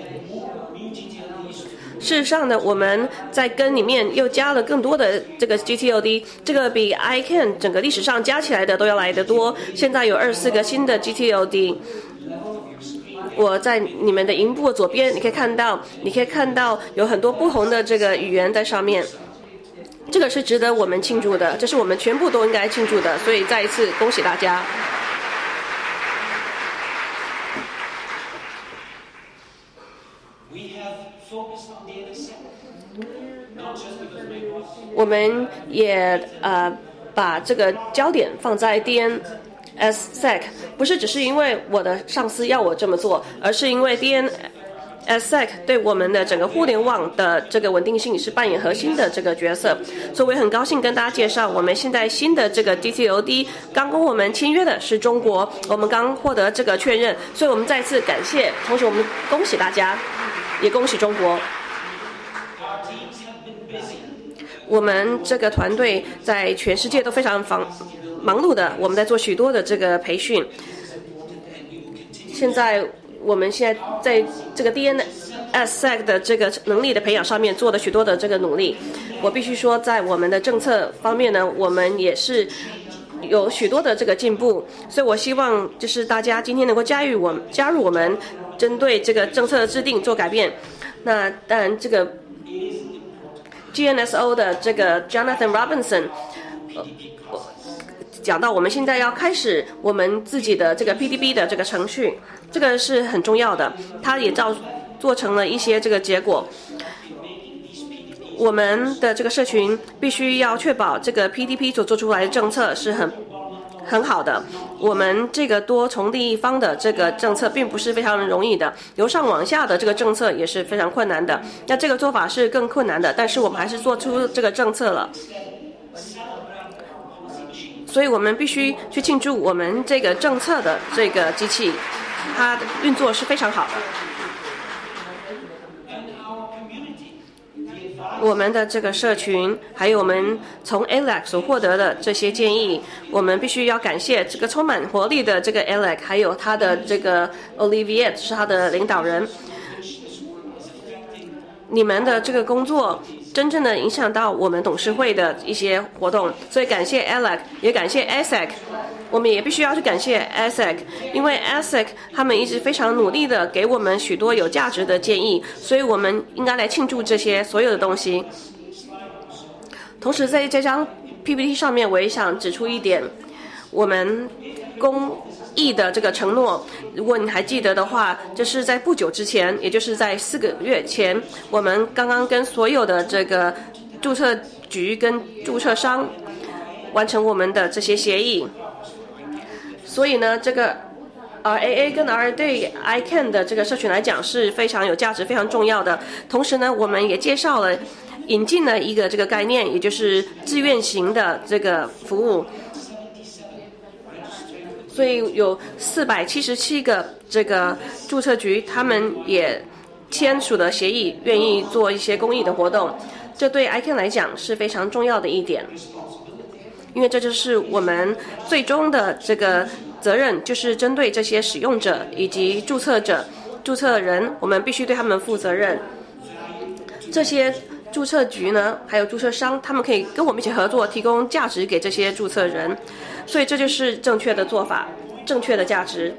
事实上呢，我们在根里面又加了更多的这个 G T O D， 这个比 I C A N 整个历史上加起来的都要来得多。现在有二十四个新的 G T O D。我在你们的荧幕左边，你可以看到，你可以看到有很多不同的这个语言在上面。这个是值得我们庆祝的，这是我们全部都应该庆祝的，所以再一次恭喜大家。我们也呃把这个焦点放在 D N S S E C， 不是只是因为我的上司要我这么做，而是因为 D N A S E C 对我们的整个互联网的这个稳定性是扮演核心的这个角色。所以我也很高兴跟大家介绍，我们现在新的这个 D C O D 刚跟我们签约的是中国，我们刚获得这个确认，所以我们再次感谢，同时我们恭喜大家，也恭喜中国。我们这个团队在全世界都非常忙忙碌的，我们在做许多的这个培训。现在我们现在在这个 D N S S E C 的这个能力的培养上面做了许多的这个努力。我必须说，在我们的政策方面呢，我们也是有许多的这个进步。所以我希望就是大家今天能够加入我们，加入我们针对这个政策的制定做改变。那当然这个。G N S O 的这个 Jonathan Robinson 呃讲到我们现在要开始我们自己的这个 P D B 的这个程序，这个是很重要的，它也造做成了一些这个结果。我们的这个社群必须要确保这个 P D P 所做出来的政策是很很好的。我们这个多重利益方的这个政策并不是非常容易的，由上往下的这个政策也是非常困难的。那这个做法是更困难的，但是我们还是做出这个政策了。所以我们必须去庆祝我们这个政策的这个机器，它的运作是非常好的。我们的这个社群，还有我们从 A L E C 所获得的这些建议，我们必须要感谢这个充满活力的这个 A L E C， 还有他的这个 Olivier 是他的领导人。你们的这个工作真正的影响到我们董事会的一些活动，所以感谢 A L E C， 也感谢 A S E C。我们也必须要去感谢 A S E C， 因为 A S E C 他们一直非常努力的给我们许多有价值的建议，所以我们应该来庆祝这些所有的东西。同时在这张 P P T 上面，我也想指出一点，我们公益的这个承诺，如果你还记得的话，这是在不久之前，也就是在四个月前，我们刚刚跟所有的这个注册局跟注册商完成我们的这些协议。所以呢，这个 R A A 跟 R 对 I C A N 的这个社群来讲是非常有价值、非常重要的。同时呢，我们也介绍了、引进了一个这个概念，也就是自愿型的这个服务。所以有四百七十七个这个注册局，他们也签署了协议，愿意做一些公益的活动。这对 I C A N 来讲是非常重要的一点。因为这就是我们最终的这个责任，就是针对这些使用者以及注册者、注册人，我们必须对他们负责任。这些注册局呢，还有注册商，他们可以跟我们一起合作，提供价值给这些注册人，所以这就是正确的做法，正确的价值。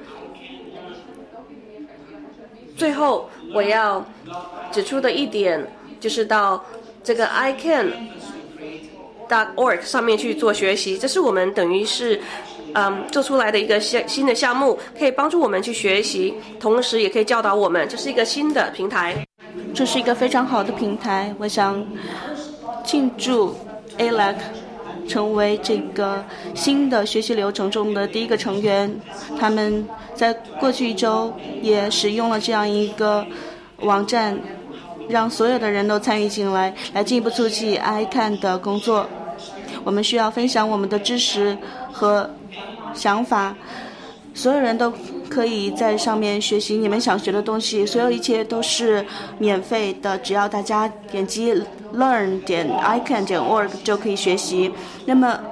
最后我要指出的一点，就是到这个 I C A N dot org 上面去做学习，这是我们等于是嗯做出来的一个新新的项目，可以帮助我们去学习，同时也可以教导我们，这是一个新的平台。 这是一个非常好的平台，我想庆祝 A L E C 成为这个新的学习流程中的第一个成员。他们在过去一周也使用了这样一个网站，让所有的人都参与进来，来进一步促进 I C A N 的工作。我们需要分享我们的知识和想法，所有人都可以在上面学习你们想学的东西，所有一切都是免费的，只要大家点击 learn 点 I C A N 点 org 就可以学习。那么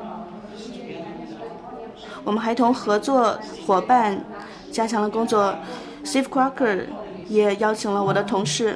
我们还同合作伙伴加强了工作， Steve Crocker 也邀请了我的同事，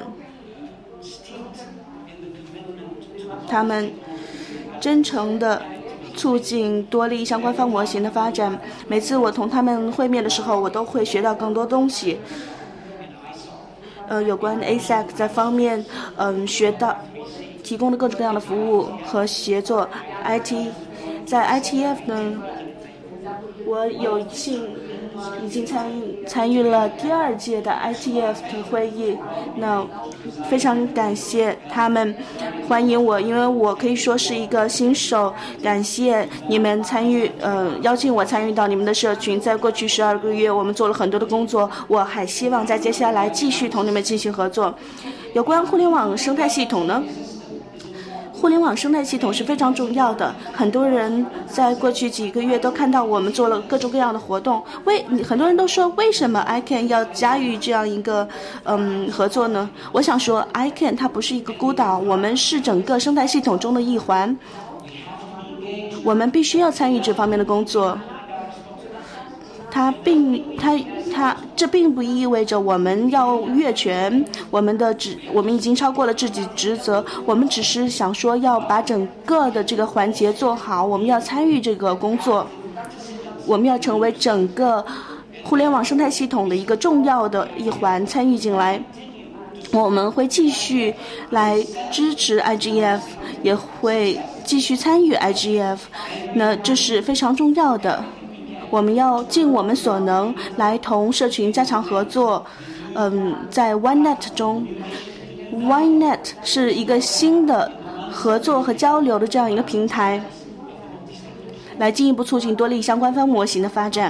他们真诚地促进多利相关方模型的发展。每次我同他们会面的时候，我都会学到更多东西。呃，有关 A S E C 在方面，嗯，学到提供的各种各样的服务和协作。I T 在 I T F 呢，我有幸已经参与参与了第二届的 I T F 的会议，那非常感谢他们欢迎我，因为我可以说是一个新手。感谢你们参与，呃，邀请我参与到你们的社群。在过去十二个月，我们做了很多的工作，我还希望在接下来继续同你们进行合作。有关互联网生态系统呢？互联网生态系统是非常重要的，很多人在过去几个月都看到我们做了各种各样的活动。为很多人都说，为什么 I C A N 要加入这样一个嗯合作呢？我想说 ，I C A N 它不是一个孤岛，我们是整个生态系统中的一环，我们必须要参与这方面的工作。它并它它这并不意味着我们要越权，我们的职我们已经超过了自己职责，我们只是想说要把整个的这个环节做好，我们要参与这个工作，我们要成为整个互联网生态系统的一个重要的一环，参与进来。我们会继续来支持 I G F， 也会继续参与 I G F， 那这是非常重要的。我们要尽我们所能来同社群加强合作。嗯，在 OneNet 中 ，OneNet 是一个新的合作和交流的这样一个平台，来进一步促进多利相关方模型的发展。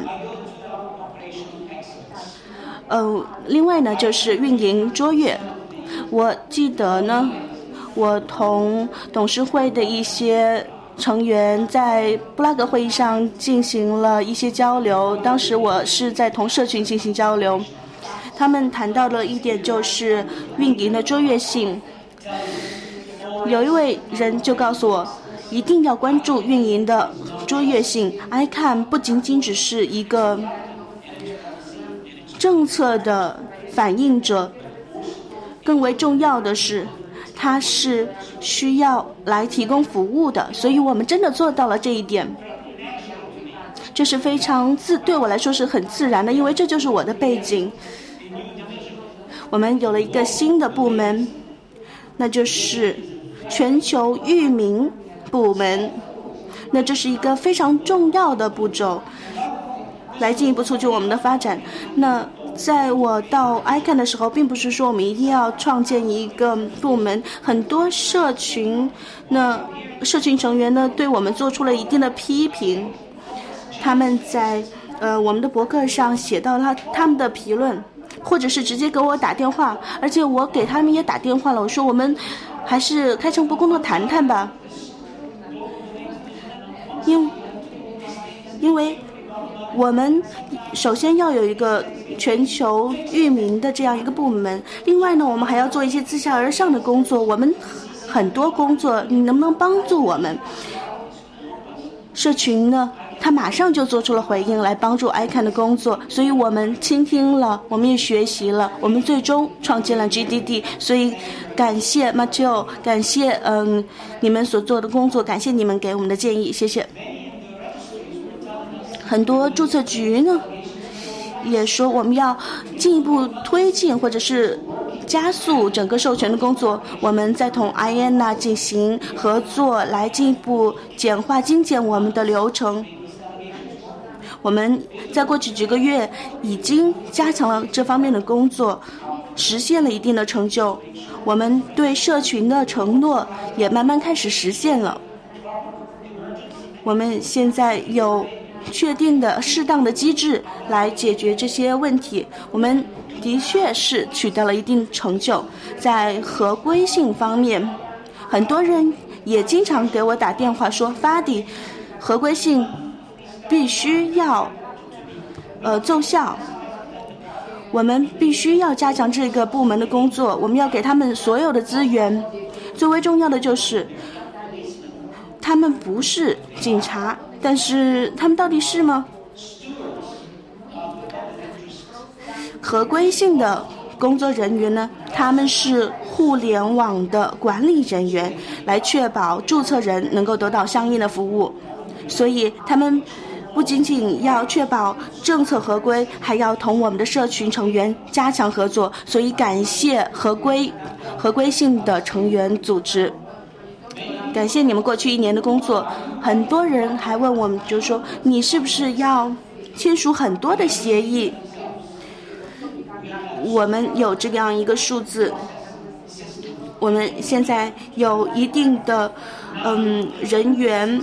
嗯，另外呢，就是运营卓越。我记得呢，我同董事会的一些成员在布拉格会议上进行了一些交流，当时我是在同社群进行交流，他们谈到了一点就是运营的卓越性。有一位人就告诉我，一定要关注运营的卓越性。 I C A N 不仅仅只是一个政策的反映者，更为重要的是它是需要来提供服务的，所以我们真的做到了这一点。这是非常自对我来说是很自然的，因为这就是我的背景。我们有了一个新的部门，那就是全球域名部门，那这是一个非常重要的步骤，来进一步促进我们的发展。那在我到 I C A N 的时候，并不是说我们一定要创建一个部门，很多社群那社群成员呢对我们做出了一定的批评，他们在呃我们的博客上写到了他们的评论，或者是直接给我打电话，而且我给他们也打电话了，我说我们还是开诚布公的谈谈吧，因因为我们首先要有一个全球域名的这样一个部门，另外呢，我们还要做一些自下而上的工作，我们很多工作，你能不能帮助我们？社群呢，他马上就做出了回应来帮助 I C A N 的工作，所以我们倾听了，我们也学习了，我们最终创建了 G D D。 所以感谢 Matteo， 感谢嗯你们所做的工作，感谢你们给我们的建议，谢谢。很多注册局呢也说我们要进一步推进或者是加速整个授权的工作，我们在同 I N A 进行合作，来进一步简化精简我们的流程。我们在过去几个月已经加强了这方面的工作，实现了一定的成就，我们对社群的承诺也慢慢开始实现了。我们现在有确定的适当的机制来解决这些问题，我们的确是取得了一定成就。在合规性方面，很多人也经常给我打电话说，法迪，合规性必须要呃奏效，我们必须要加强这个部门的工作，我们要给他们所有的资源。最为重要的就是他们不是警察，但是他们到底是吗？合规性的工作人员呢，他们是互联网的管理人员，来确保注册人能够得到相应的服务。所以他们不仅仅要确保政策合规，还要同我们的社群成员加强合作。所以感谢合规合规性的成员组织，感谢你们过去一年的工作。很多人还问我们，就是说你是不是要签署很多的协议。我们有这样一个数字，我们现在有一定的嗯人员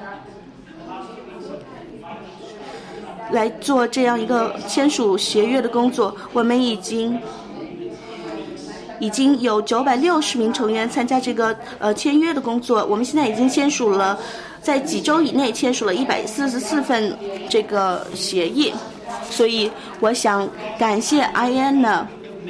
来做这样一个签署协约的工作。我们已经已经有九百六十名成员参加这个呃签约的工作。我们现在已经签署了，在几周以内签署了一百四十四份这个协议。所以我想感谢 I N A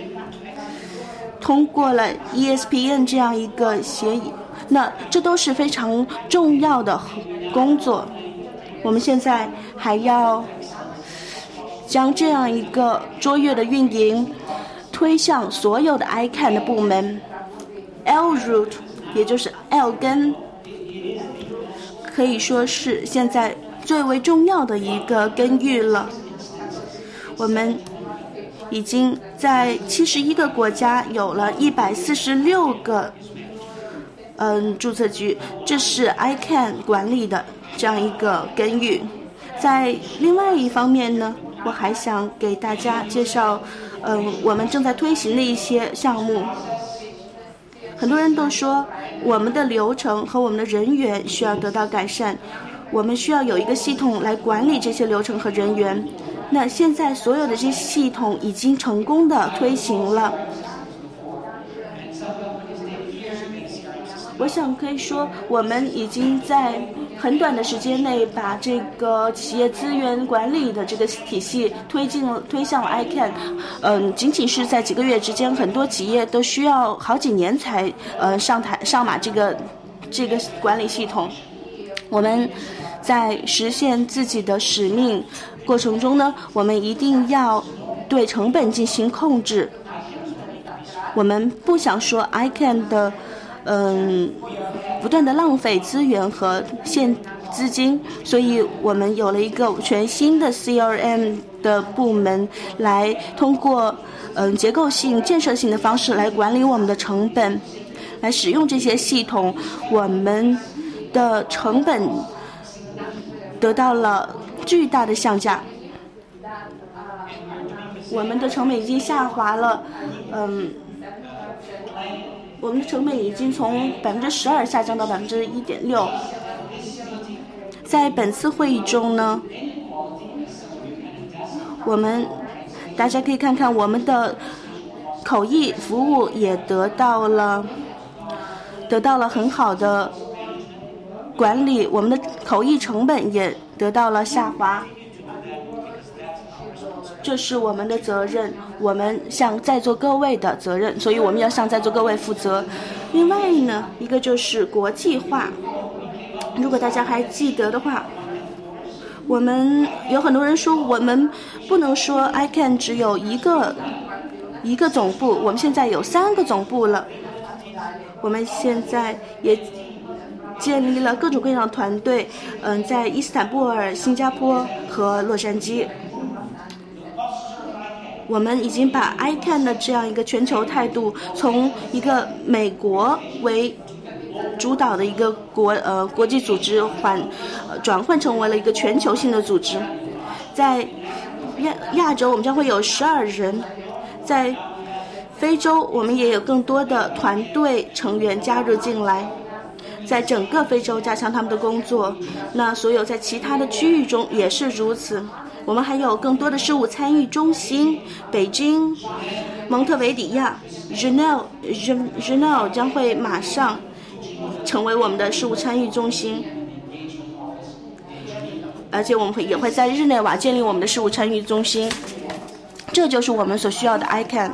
通过了 E S P N 这样一个协议，那这都是非常重要的工作。我们现在还要将这样一个卓越的运营推向所有的 I C A N 的部门。 L root 也就是 L 根可以说是现在最为重要的一个根域了。我们已经在七十一个国家有了一百四十六个嗯注册局，这是 I C A N 管理的这样一个根域。在另外一方面呢，我还想给大家介绍嗯我们正在推行的一些项目。很多人都说我们的流程和我们的人员需要得到改善，我们需要有一个系统来管理这些流程和人员。那现在所有的这些系统已经成功的推行了。我想可以说我们已经在很短的时间内把这个企业资源管理的这个体系推进推向了 I C A N。 嗯，仅仅是在几个月之间，很多企业都需要好几年才呃上台上马这个这个管理系统。我们在实现自己的使命过程中呢，我们一定要对成本进行控制。我们不想说 I C A N 的嗯不断的浪费资源和现资金，所以我们有了一个全新的 C R M 的部门，来通过嗯结构性建设性的方式来管理我们的成本。来使用这些系统，我们的成本得到了巨大的下降，我们的成本已经下滑了，嗯，我们的成本已经从百分之十二下降到百分之一点六。在本次会议中呢，我们大家可以看看我们的口译服务也得到了得到了很好的管理，我们的口译成本也得到了下滑。这是我们的责任，我们向在座各位的责任，所以我们要向在座各位负责。另外呢，一个就是国际化。如果大家还记得的话，我们有很多人说我们不能说 I C A N 只有一个一个总部，我们现在有三个总部了。我们现在也建立了各种各样的团队，嗯，在伊斯坦布尔、新加坡和洛杉矶。我们已经把 I C A N 的这样一个全球态度，从一个美国为主导的一个国呃国际组织换、呃、转换成为了一个全球性的组织。在亚亚洲，我们将会有十二人；在非洲，我们也有更多的团队成员加入进来。在整个非洲加强他们的工作，那所有在其他的区域中也是如此。我们还有更多的事务参与中心，北京、蒙特维迪亚、日内日日内将会马上成为我们的事务参与中心，而且我们会也会在日内瓦建立我们的事务参与中心。这就是我们所需要的 I C A N。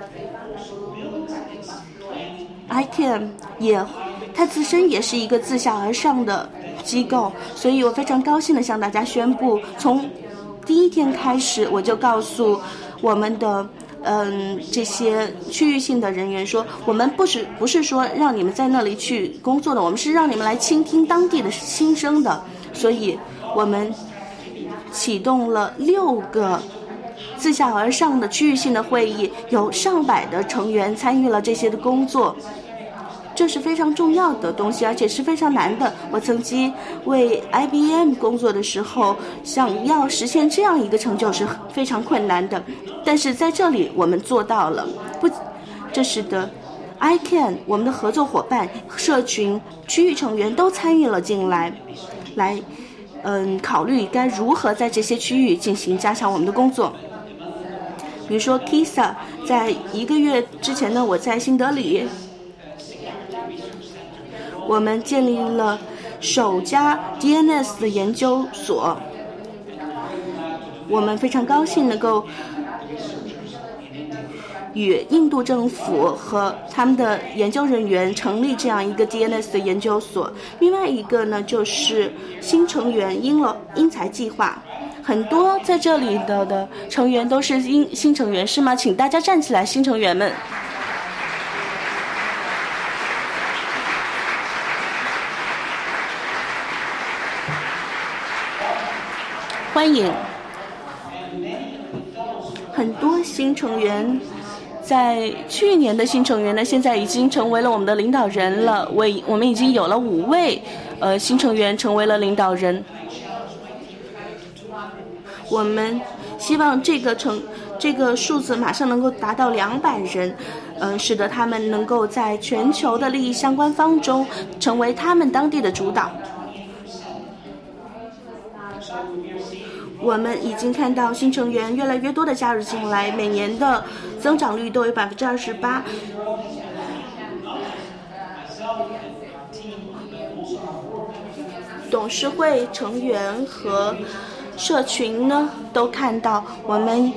I C A N 也它自身也是一个自下而上的机构，所以我非常高兴地向大家宣布，从第一天开始，我就告诉我们的嗯这些区域性的人员说，我们不是不是说让你们在那里去工作的，我们是让你们来倾听当地的心声的。所以我们启动了六个自下而上的区域性的会议，有上百的成员参与了这些的工作。 这是非常重要的东西，而且是非常难的。我曾经为 I B M 工作的时候，想要实现这样一个成就是非常困难的，但是在这里我们做到了。不，这使得 I C A N 我们的合作伙伴、社群、区域成员都参与了进来，来嗯考虑该如何在这些区域进行加强我们的工作。比如说 Kisa， 在一个月之前呢，我在新德里，我们建立了首家 D N S 的研究所。我们非常高兴能够与印度政府和他们的研究人员成立这样一个 D N S 的研究所。另外一个呢，就是新成员英了英才计划。很多在这里的的成员都是新新成员，是吗？请大家站起来，新成员们。欢迎。很多新成员，在去年的新成员呢，现在已经成为了我们的领导人了。我我们已经有了五位呃新成员成为了领导人。我们希望这个成这个数字马上能够达到两百人，嗯、呃，使得他们能够在全球的利益相关方中成为他们当地的主导。我们已经看到新成员越来越多的加入进来，每年的增长率都有百分之二十八。董事会成员和社群呢，都看到我们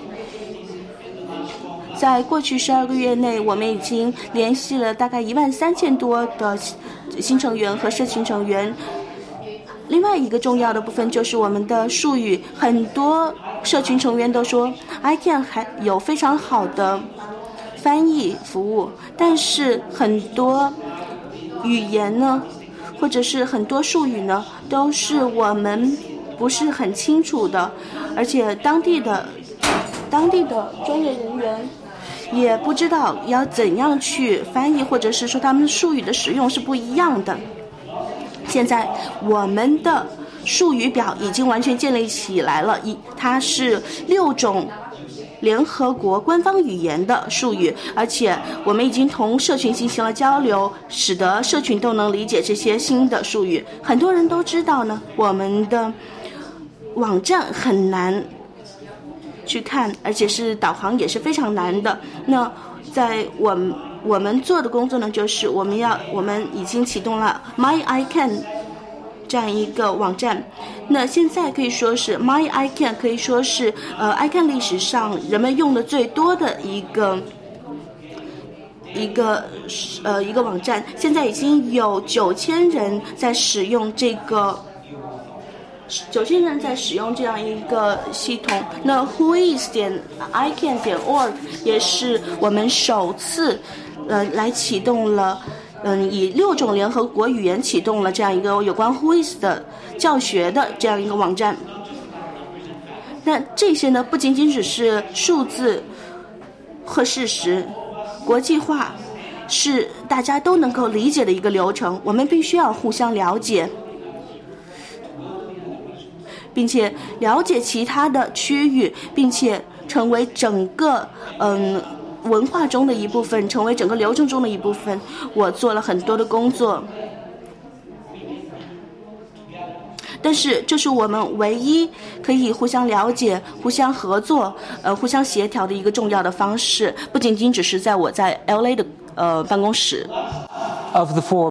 在过去十二个月内，我们已经联系了大概一万三千多的新成员和社群成员。另外一个重要的部分就是我们的术语，很多社群成员都说 I C A N 还有非常好的翻译服务，但是很多语言呢，或者是很多术语呢，都是我们不是很清楚的，而且当地的当地的专业人员也不知道要怎样去翻译，或者是说他们术语的使用是不一样的。现在我们的术语表已经完全建立起来了，一它是六种联合国官方语言的术语，而且我们已经同社群进行了交流，使得社群都能理解这些新的术语。很多人都知道呢，我们的网站很难去看，而且是导航也是非常难的。那在我们我们做的工作呢，就是我们要我们已经启动了 My I C A N 这样一个网站。那现在可以说是 My I C A N 可以说是呃 I C A N 历史上人们用的最多的一个一个呃一个网站。现在已经有九千人在使用这个。九千人在使用这样一个系统。那 whois 点 I C A N 点 org 也是我们首次呃来启动了，嗯，以六种联合国语言启动了这样一个有关 whois 的教学的这样一个网站。那这些呢，不仅仅只是数字和事实，国际化是大家都能够理解的一个流程，我们必须要互相了解，并且了解其他的区域，并且成为整个嗯文化中的一部分，成为整个流程中的一部分。我做了很多的工作，但是这是我们唯一可以互相了解、互相合作、呃互相协调的一个重要的方式，不仅仅只是在我在 L A 的呃办公室。 Of the four.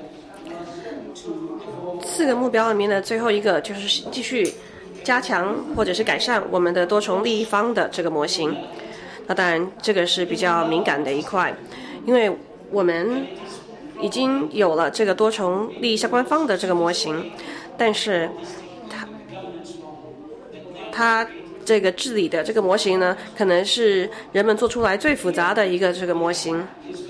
四个目标里面的最后一个就是继续加强或者是改善我们的多重利益方的这个模型。那当然这个是比较敏感的一块，因为我们已经有了这个多重利益相关方的这个模型，但是它它这个治理的这个模型呢，可能是人们做出来最复杂的一个这个模型。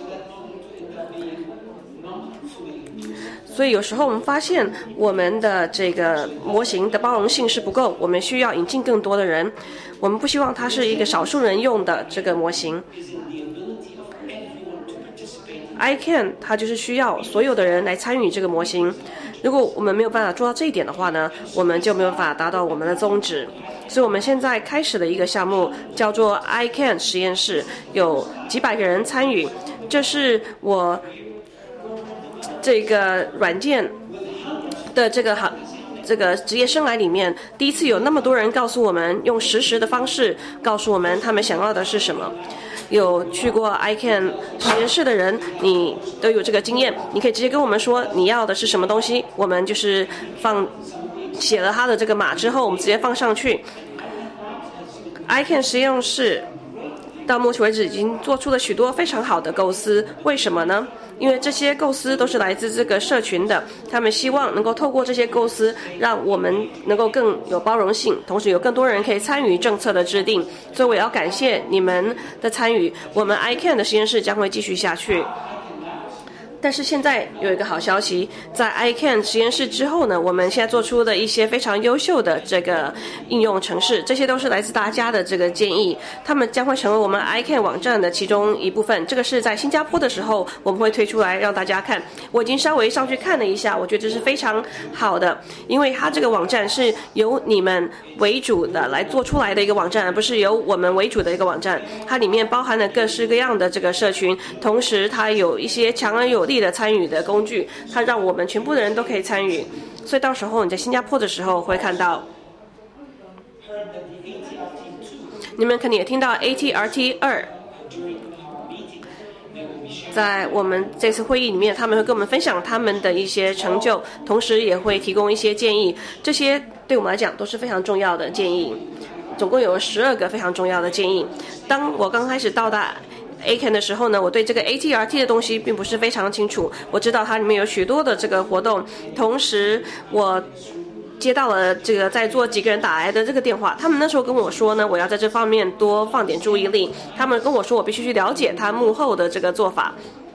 所以有时候我们发现我们的这个模型的包容性是不够，我们需要引进更多的人，我们不希望它是一个少数人用的这个模型。 I C A N 它就是需要所有的人来参与这个模型。如果我们没有办法做到这一点的话呢，我们就没有办法达到我们的宗旨。所以我们现在开始的一个项目叫做 I C A N 实验室，有几百个人参与。这是我这个软件的这个行这个职业生涯里面第一次有那么多人告诉我们，用实时的方式告诉我们他们想要的是什么。有去过 I C A N 实验室的人，你都有这个经验，你可以直接跟我们说你要的是什么东西，我们就是放写了他的这个码之后，我们直接放上去。I C A N 实验室到目前为止已经做出了许多非常好的构思，为什么呢？因为这些构思都是来自这个社群的，他们希望能够透过这些构思，让我们能够更有包容性，同时有更多人可以参与政策的制定。所以我要感谢你们的参与，我们 I C A N 的实验室将会继续下去。但是现在有一个好消息，在 I C A N 实验室之后呢，我们现在做出的一些非常优秀的这个应用程式，这些都是来自大家的这个建议，他们将会成为我们 I C A N 网站的其中一部分。这个是在新加坡的时候我们会推出来让大家看，我已经稍微上去看了一下，我觉得这是非常好的，因为它这个网站是由你们为主的来做出来的一个网站，而不是由我们为主的一个网站。它里面包含了各式各样的这个社群，同时它有一些强而有力的参与的工具，它让我们全部的人都可以参与。所以到时候你在新加坡的时候会看到，你们肯定也听到 A T R T 二，在我们这次会议里面，他们会跟我们分享他们的一些成就，同时也会提供一些建议，这些对我们来讲都是非常重要的建议。总共有十二个非常重要的建议。当我刚开始到达A C A N 的时候呢，我对这个 A T R T 的东西并不是非常清楚，我知道它里面有许多的这个活动，同时我接到了这个在座几个人打来的这个电话，他们那时候跟我说呢，我要在这方面多放点注意力，他们跟我说我必须去了解他幕后的这个做法。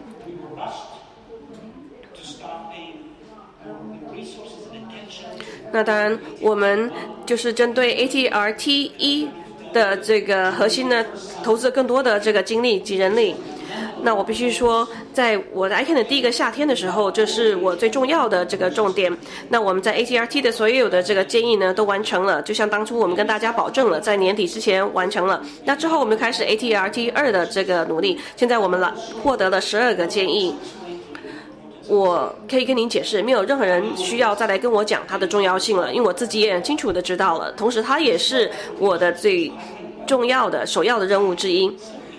那当然我们就是针对 A T R T 一的这个核心呢，投资了更多的这个精力及人力。那我必须说，在我来看的第一个夏天的时候，这是我最重要的这个重点。那我们在 A T R T 的所有的这个建议呢，都完成了，就像当初我们跟大家保证了，在年底之前完成了。那之后我们开始 A T R T 二的这个努力，现在我们了获得了十二个建议。我可以跟您解释，没有任何人需要再来跟我讲它的重要性了，因为我自己也很清楚的知道了，同时它也是我的最重要的首要的任务之一。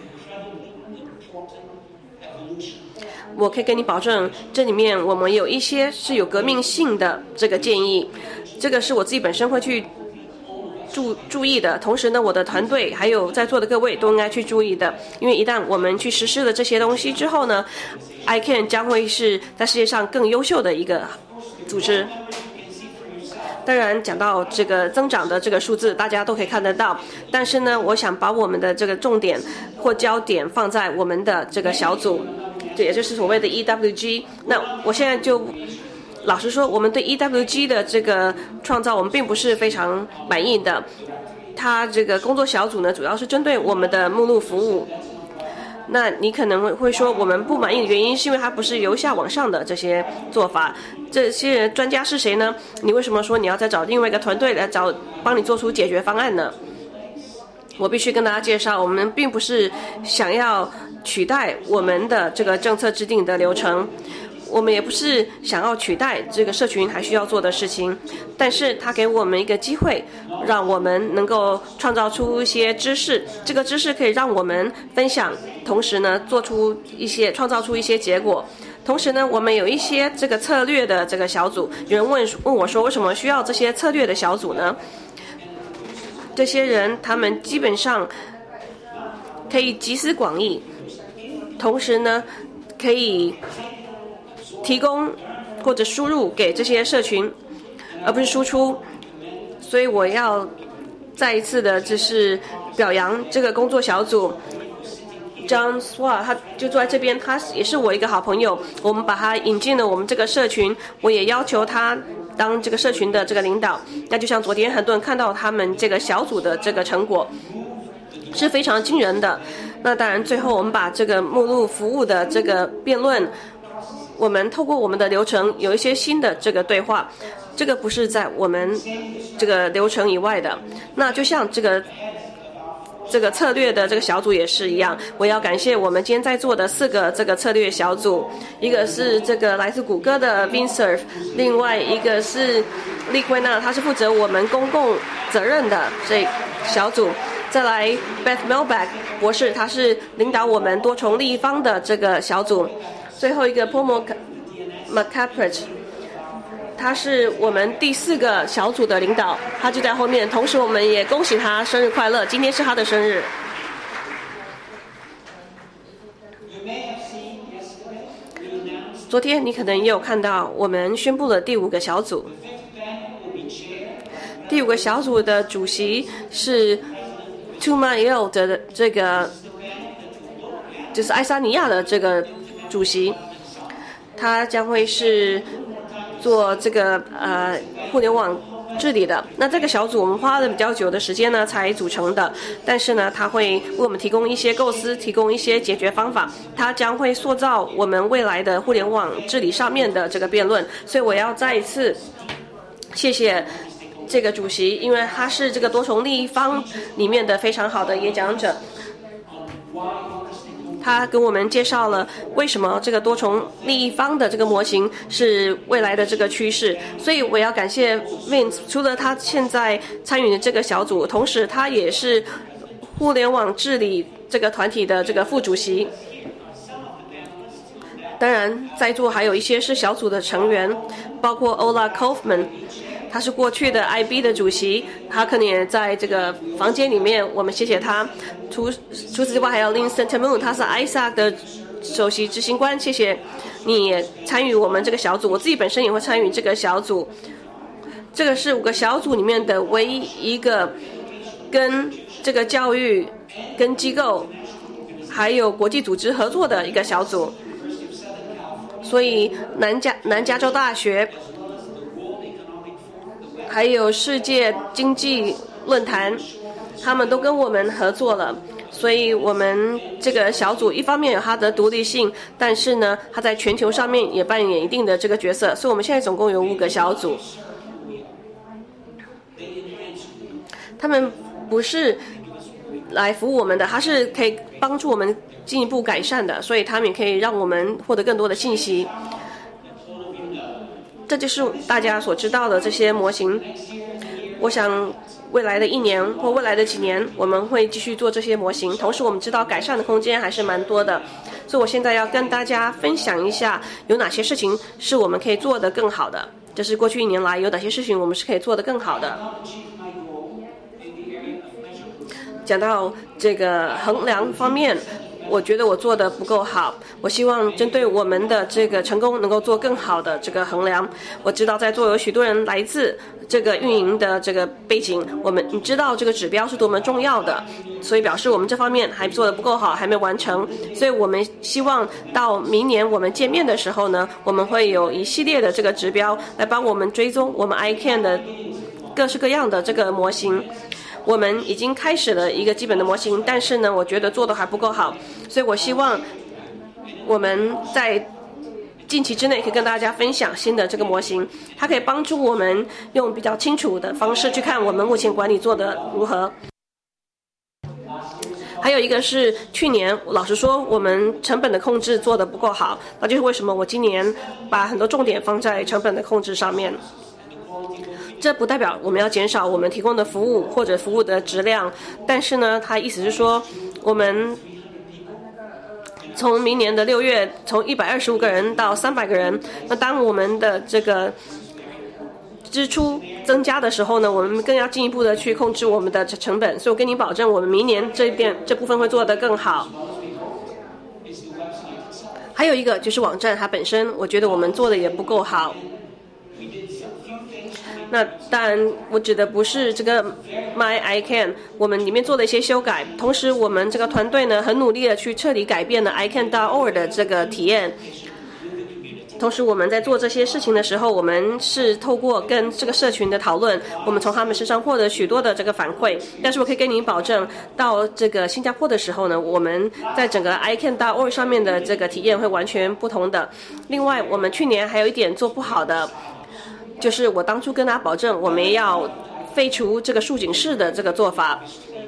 我可以跟你保证，这里面我们有一些是有革命性的这个建议，这个是我自己本身会去注注意的，同时呢，我的团队还有在座的各位都应该去注意的，因为一旦我们去实施了这些东西之后呢， I C A N 将会是在世界上更优秀的一个组织。当然讲到这个增长的这个数字大家都可以看得到，但是呢，我想把我们的这个重点或焦点放在我们的这个小组，这也就是所谓的 E W G。 那我现在就老实说，我们对 E W G 的这个创造我们并不是非常满意的。它这个工作小组呢，主要是针对我们的目录服务。那你可能会说，我们不满意的原因是因为它不是由下往上的这些做法。这些专家是谁呢？你为什么说你要再找另外一个团队来找帮你做出解决方案呢？我必须跟大家介绍，我们并不是想要取代我们的这个政策制定的流程，我们也不是想要取代这个社群还需要做的事情，但是它给我们一个机会，让我们能够创造出一些知识，这个知识可以让我们分享，同时呢做出一些创造出一些结果。同时呢，我们有一些这个策略的这个小组，有人问问我说，为什么需要这些策略的小组呢？这些人他们基本上可以集思广益，同时呢可以提供或者输入给这些社群，而不是输出。所以我要再一次的就是表扬这个工作小组。John Swart 他就坐在这边，他也是我一个好朋友，我们把他引进了我们这个社群，我也要求他当这个社群的这个领导。那就像昨天很多人看到他们这个小组的这个成果是非常惊人的。 那当然，最后我们把这个目录服务的这个辩论，我们透过我们的流程有一些新的这个对话，这个不是在我们这个流程以外的。那就像这个这个策略的这个小组也是一样，我要感谢我们今天在座的四个这个策略小组，一个是这个来自谷歌的 Vinsurf， 另外一个是 Liquina， 他是负责我们公共责任的这小组，再来 Beth Melback 博士，他是领导我们多重利益方的这个小组，最后一个 Paul McCappert，他是我们第四个小组的领导，他就在后面。同时，我们也恭喜他生日快乐，今天是他的生日。昨天你可能也有看到，我们宣布了第五个小组。第五个小组的主席是 Tumail 的这个，就是爱沙尼亚的这个主席，他将会是做这个呃互联网治理的。那这个小组我们花了比较久的时间呢才组成的，但是呢，它会为我们提供一些构思，提供一些解决方法，它将会塑造我们未来的互联网治理上面的这个辩论。所以我要再一次谢谢这个主席，因为他是这个多重利益方里面的非常好的演讲者。他跟我们介绍了为什么这个多重利益方的这个模型是未来的这个趋势，所以我要感谢 Vince， 除了他现在参与的这个小组，同时他也是互联网治理这个团体的这个副主席。当然，在座还有一些是小组的成员，包括 Ola Kaufman， 他是过去的 I B 的主席，他可能也在这个房间里面，我们谢谢他。除除此之外，还有 Lynn Sentamoon， 他是 I S A C 的首席执行官，谢谢你也参与我们这个小组。我自己本身也会参与这个小组，这个是五个小组里面的唯一一个跟这个教育、跟机构还有国际组织合作的一个小组。所以南加南加州大学还有世界经济论坛，他们都跟我们合作了。所以我们这个小组一方面有它的独立性，但是呢，它在全球上面也扮演一定的这个角色。所以我们现在总共有五个小组，他们不是来服务我们的，它是可以帮助我们进一步改善的，所以他们也可以让我们获得更多的信息。这就是大家所知道的这些模型。我想未来的一年或未来的几年，我们会继续做这些模型，同时我们知道改善的空间还是蛮多的。所以我现在要跟大家分享一下有哪些事情是我们可以做得更好的，这是过去一年来有哪些事情我们是可以做得更好的。讲到这个衡量方面，我觉得我做的不够好，我希望针对我们的这个成功能够做更好的这个衡量。我知道在座有许多人来自这个运营的这个背景，我们你知道这个指标是多么重要的，所以表示我们这方面还做得不够好，还没完成。所以我们希望到明年我们见面的时候呢，我们会有一系列的这个指标来帮我们追踪我们 I C A N 的各式各样的这个模型。我们已经开始了一个基本的模型，但是呢，我觉得做得还不够好，所以我希望我们在近期之内可以跟大家分享新的这个模型，它可以帮助我们用比较清楚的方式去看我们目前管理做得如何。还有一个是去年，老实说，我们成本的控制做得不够好，那就是为什么我今年把很多重点放在成本的控制上面。这不代表我们要减少我们提供的服务或者服务的质量，但是呢，它意思是说，我们从明年的六月，从一百二十五个人到三百个人，那当我们的这个支出增加的时候呢，我们更要进一步的去控制我们的成本。所以我跟你保证，我们明年这边这部分会做得更好。还有一个就是网站它本身，我觉得我们做的也不够好。那当然，我指的不是这个 My I C A N， 我们里面做的一些修改，同时我们这个团队呢很努力的去彻底改变了 I C A N dot org 的这个体验。 同时我们在做这些事情的时候，我们是透过跟这个社群的讨论，我们从他们身上获得许多的这个反馈。但是我可以跟您保证，到这个新加坡的时候呢，我们在整个 I C A N 到 O R 上面的这个体验会完全不同的。另外，我们去年还有一点做不好的，就是我当初跟他保证，我们要废除这个束颈式的这个做法。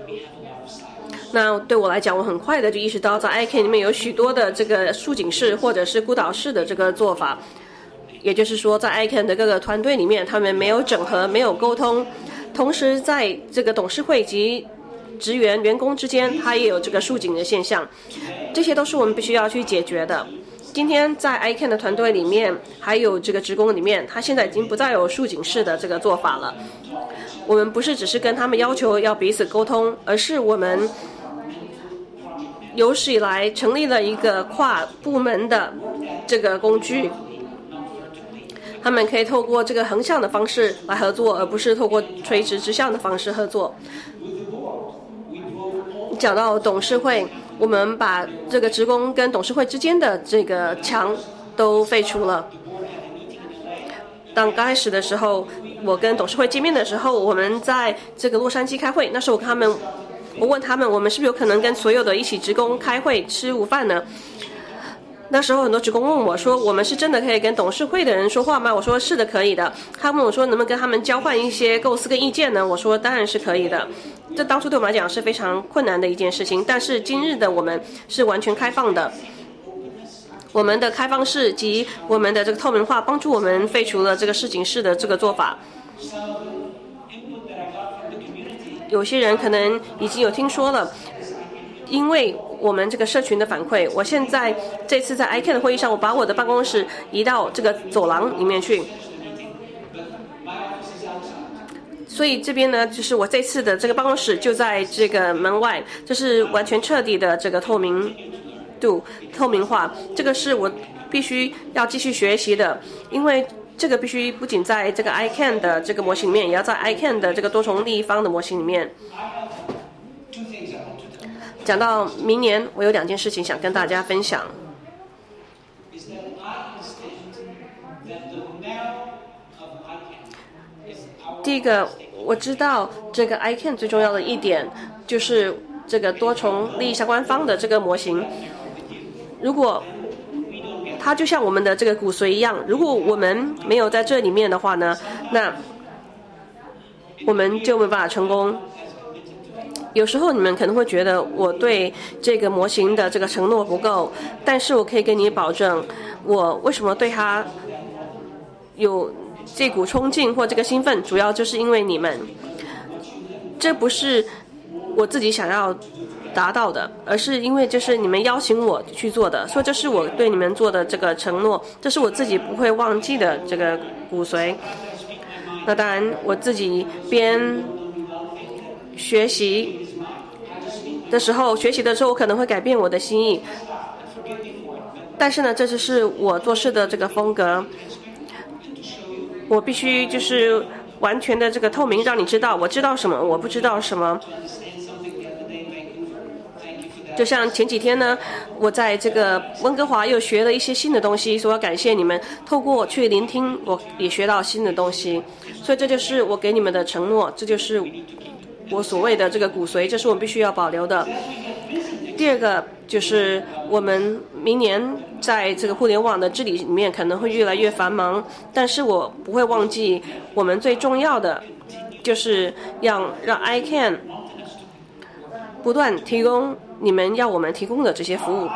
那对我来讲，我很快的就意识到，在 I C A N 里面有许多的这个束颈式或者是孤岛式的这个做法，也就是说，在 I C A N 的各个团队里面，他们没有整合，没有沟通，同时在这个董事会及职员、员工之间，它也有这个束颈的现象，这些都是我们必须要去解决的。今天在 I C A N 的团队里面，还有这个职工里面，他现在已经不再有束颈式的这个做法了。我们不是只是跟他们要求要彼此沟通，而是我们有史以来成立了一个跨部门的这个工具，他们可以透过这个横向的方式来合作，而不是透过垂直直向的方式合作。讲到董事会，我们把这个职工跟董事会之间的这个墙都废除了。当刚开始的时候，我跟董事会见面的时候，我们在这个洛杉矶开会，那时候我跟他们我问他们，我们是不是有可能跟所有的一起职工开会吃午饭呢？那时候很多职工问我说，我们是真的可以跟董事会的人说话吗？我说是的，可以的。他问我说，能不能跟他们交换一些构思跟意见呢？我说当然是可以的。这当初对我们来讲是非常困难的一件事情，但是今日的我们是完全开放的。我们的开放式及我们的这个透明化，帮助我们废除了这个束颈式的这个做法。有些人可能已经有听说了，因为我们这个社群的反馈，我现在这次在 I C A N 的会议上，我把我的办公室移到这个走廊里面去。所以这边呢，就是我这次的这个办公室就在这个门外，这是完全彻底的这个透明度、透明化。这个是我必须要继续学习的，因为这个必须不仅在这个 I C A N 的这个模型里面，也要在 I C A N 的这个多重利益方的模型里面。讲到明年，我有两件事情想跟大家分享。第一个，我知道这个 I C A N 最重要的一点就是这个多重利益相关方的这个模型。如果它就像我们的这个骨髓一样，如果我们没有在这里面的话呢，那我们就没办法成功。有时候你们可能会觉得我对这个模型的这个承诺不够，但是我可以跟你保证，我为什么对它有这股冲劲或这个兴奋，主要就是因为你们。这不是我自己想要达到的，而是因为这是你们邀请我去做的，所以这是我对你们做的这个承诺，这是我自己不会忘记的这个骨髓。那当然我自己边学习的时候学习的时候我可能会改变我的心意，但是呢这就是我做事的这个风格，我必须就是完全的这个透明，让你知道我知道什么，我不知道什么。就像前几天呢，我在这个温哥华又学了一些新的东西，所以我要感谢你们，透过去聆听，我也学到新的东西。所以这就是我给你们的承诺，这就是我所谓的这个骨髓，这是我们必须要保留的。第二个就是我们明年在这个互联网的治理里面可能会越来越繁忙，但是我不会忘记我们最重要的就是要让 I C A N 不断提供你们要我们提供的这些服务。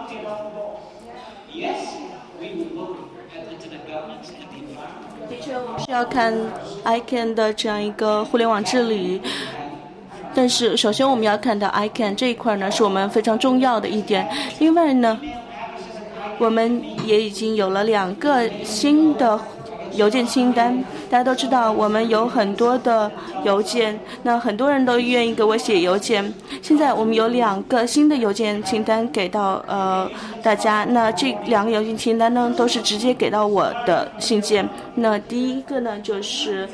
的确，我们是要看 I C A N 的这样一个互联网治理。但是首先我们要看到 I C A N 这一块呢，是我们非常重要的一点。另外呢，我们也已经有了两个新的邮件清单。大家都知道我们有很多的邮件，那很多人都愿意给我写邮件。现在我们有两个新的邮件清单给到呃大家，那这两个邮件清单呢都是直接给到我的信件。那第一个呢就是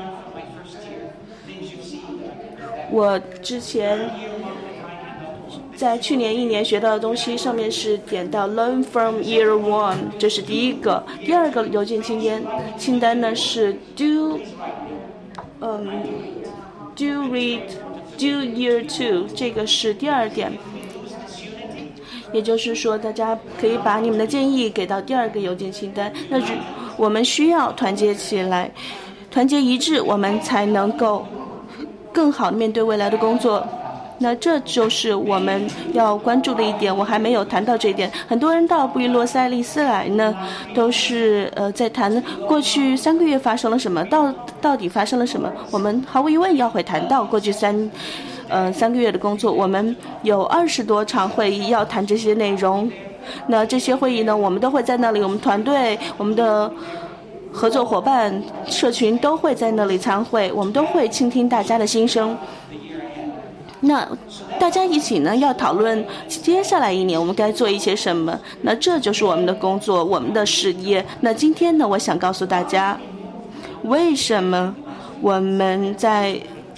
我之前在去年一年学到的东西上面是点到 Learn from Year One， 这是第一个。第二个邮件清单清单呢是 Do， 嗯 Do read Do Year Two， 这个是第二点。也就是说，大家可以把你们的建议给到第二个邮件清单。那我们需要团结起来，团结一致，我们才能够更好面对未来的工作。那这就是我们要关注的一点，我还没有谈到这一点。很多人到布宜诺斯艾利斯来呢，都是呃在谈过去三个月发生了什么，到到底发生了什么。我们毫无疑问要会谈到过去三。呃，三个月的工作，我们有二十多场会议要谈这些内容。那这些会议呢，我们都会在那里，我们团队、我们的合作伙伴、社群都会在那里参会，我们都会倾听大家的心声。那大家一起呢，要讨论接下来一年我们该做一些什么。那这就是我们的工作，我们的事业。那今天呢，我想告诉大家，为什么我们在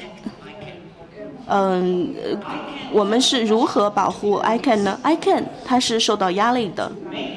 嗯，我们是如何保护 I C A N 呢 ？I C A N 它是受到压力的，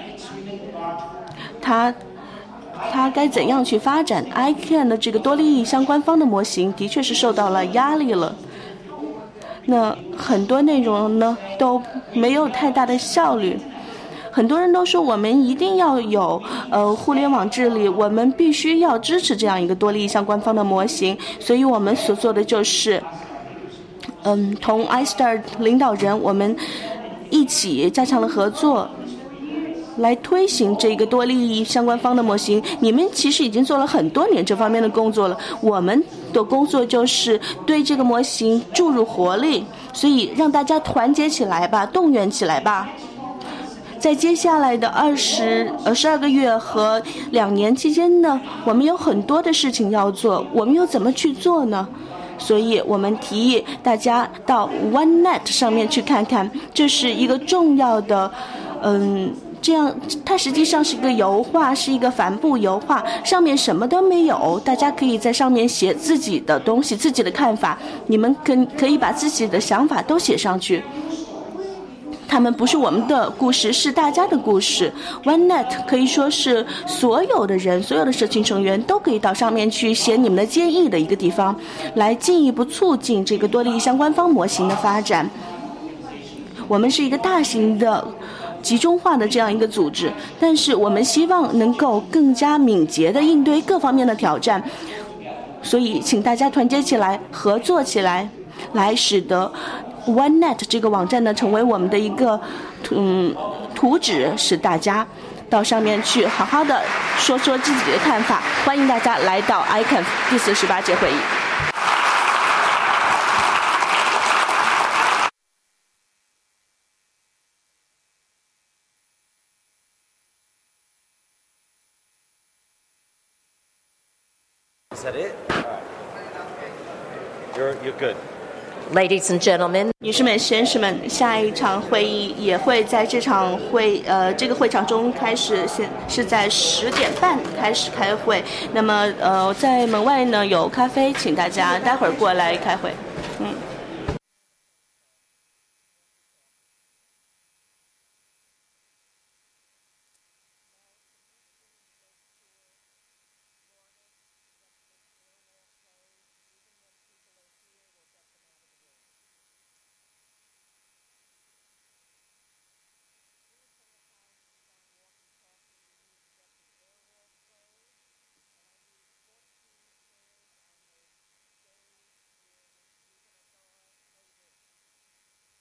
它它该怎样去发展 ？I C A N 的这个多利益相关方的模型的确是受到了压力了。那很多内容呢都没有太大的效率。很多人都说我们一定要有呃互联网治理，我们必须要支持这样一个多利益相关方的模型，所以我们所做的就是。嗯，同 iStar 领导人我们一起加强了合作，来推行这个多利益相关方的模型。你们其实已经做了很多年这方面的工作了，我们的工作就是对这个模型注入活力，所以让大家团结起来吧，动员起来吧。在接下来的二十呃十二个月和两年期间呢，我们有很多的事情要做，我们又怎么去做呢？所以我们提议大家到 OneNet 上面去看看，这是一个重要的，嗯，这样它实际上是一个油画，是一个帆布油画，上面什么都没有，大家可以在上面写自己的东西，自己的看法，你们可可以把自己的想法都写上去。他们不是我们的故事，是大家的故事。OneNet 可以说是所有的人，所有的社群成员都可以到上面去写你们的建议的一个地方，来进一步促进这个多利益相关方模型的发展。我们是一个大型的集中化的这样一个组织，但是我们希望能够更加敏捷地应对各方面的挑战，所以请大家团结起来，合作起来，来使得OneNet 这个网站呢，成为我们的一个嗯图纸，使大家到上面去好好的说说自己的看法。欢迎大家来到 I C A N 第四十八届会议。 Is that it? You're you're good. Ladies and gentlemen， 女士们、先生们，下一场会议也会在这场会呃这个会场中开始，现是在十点半开始开会。那么呃在门外呢有咖啡，请大家待会儿过来开会。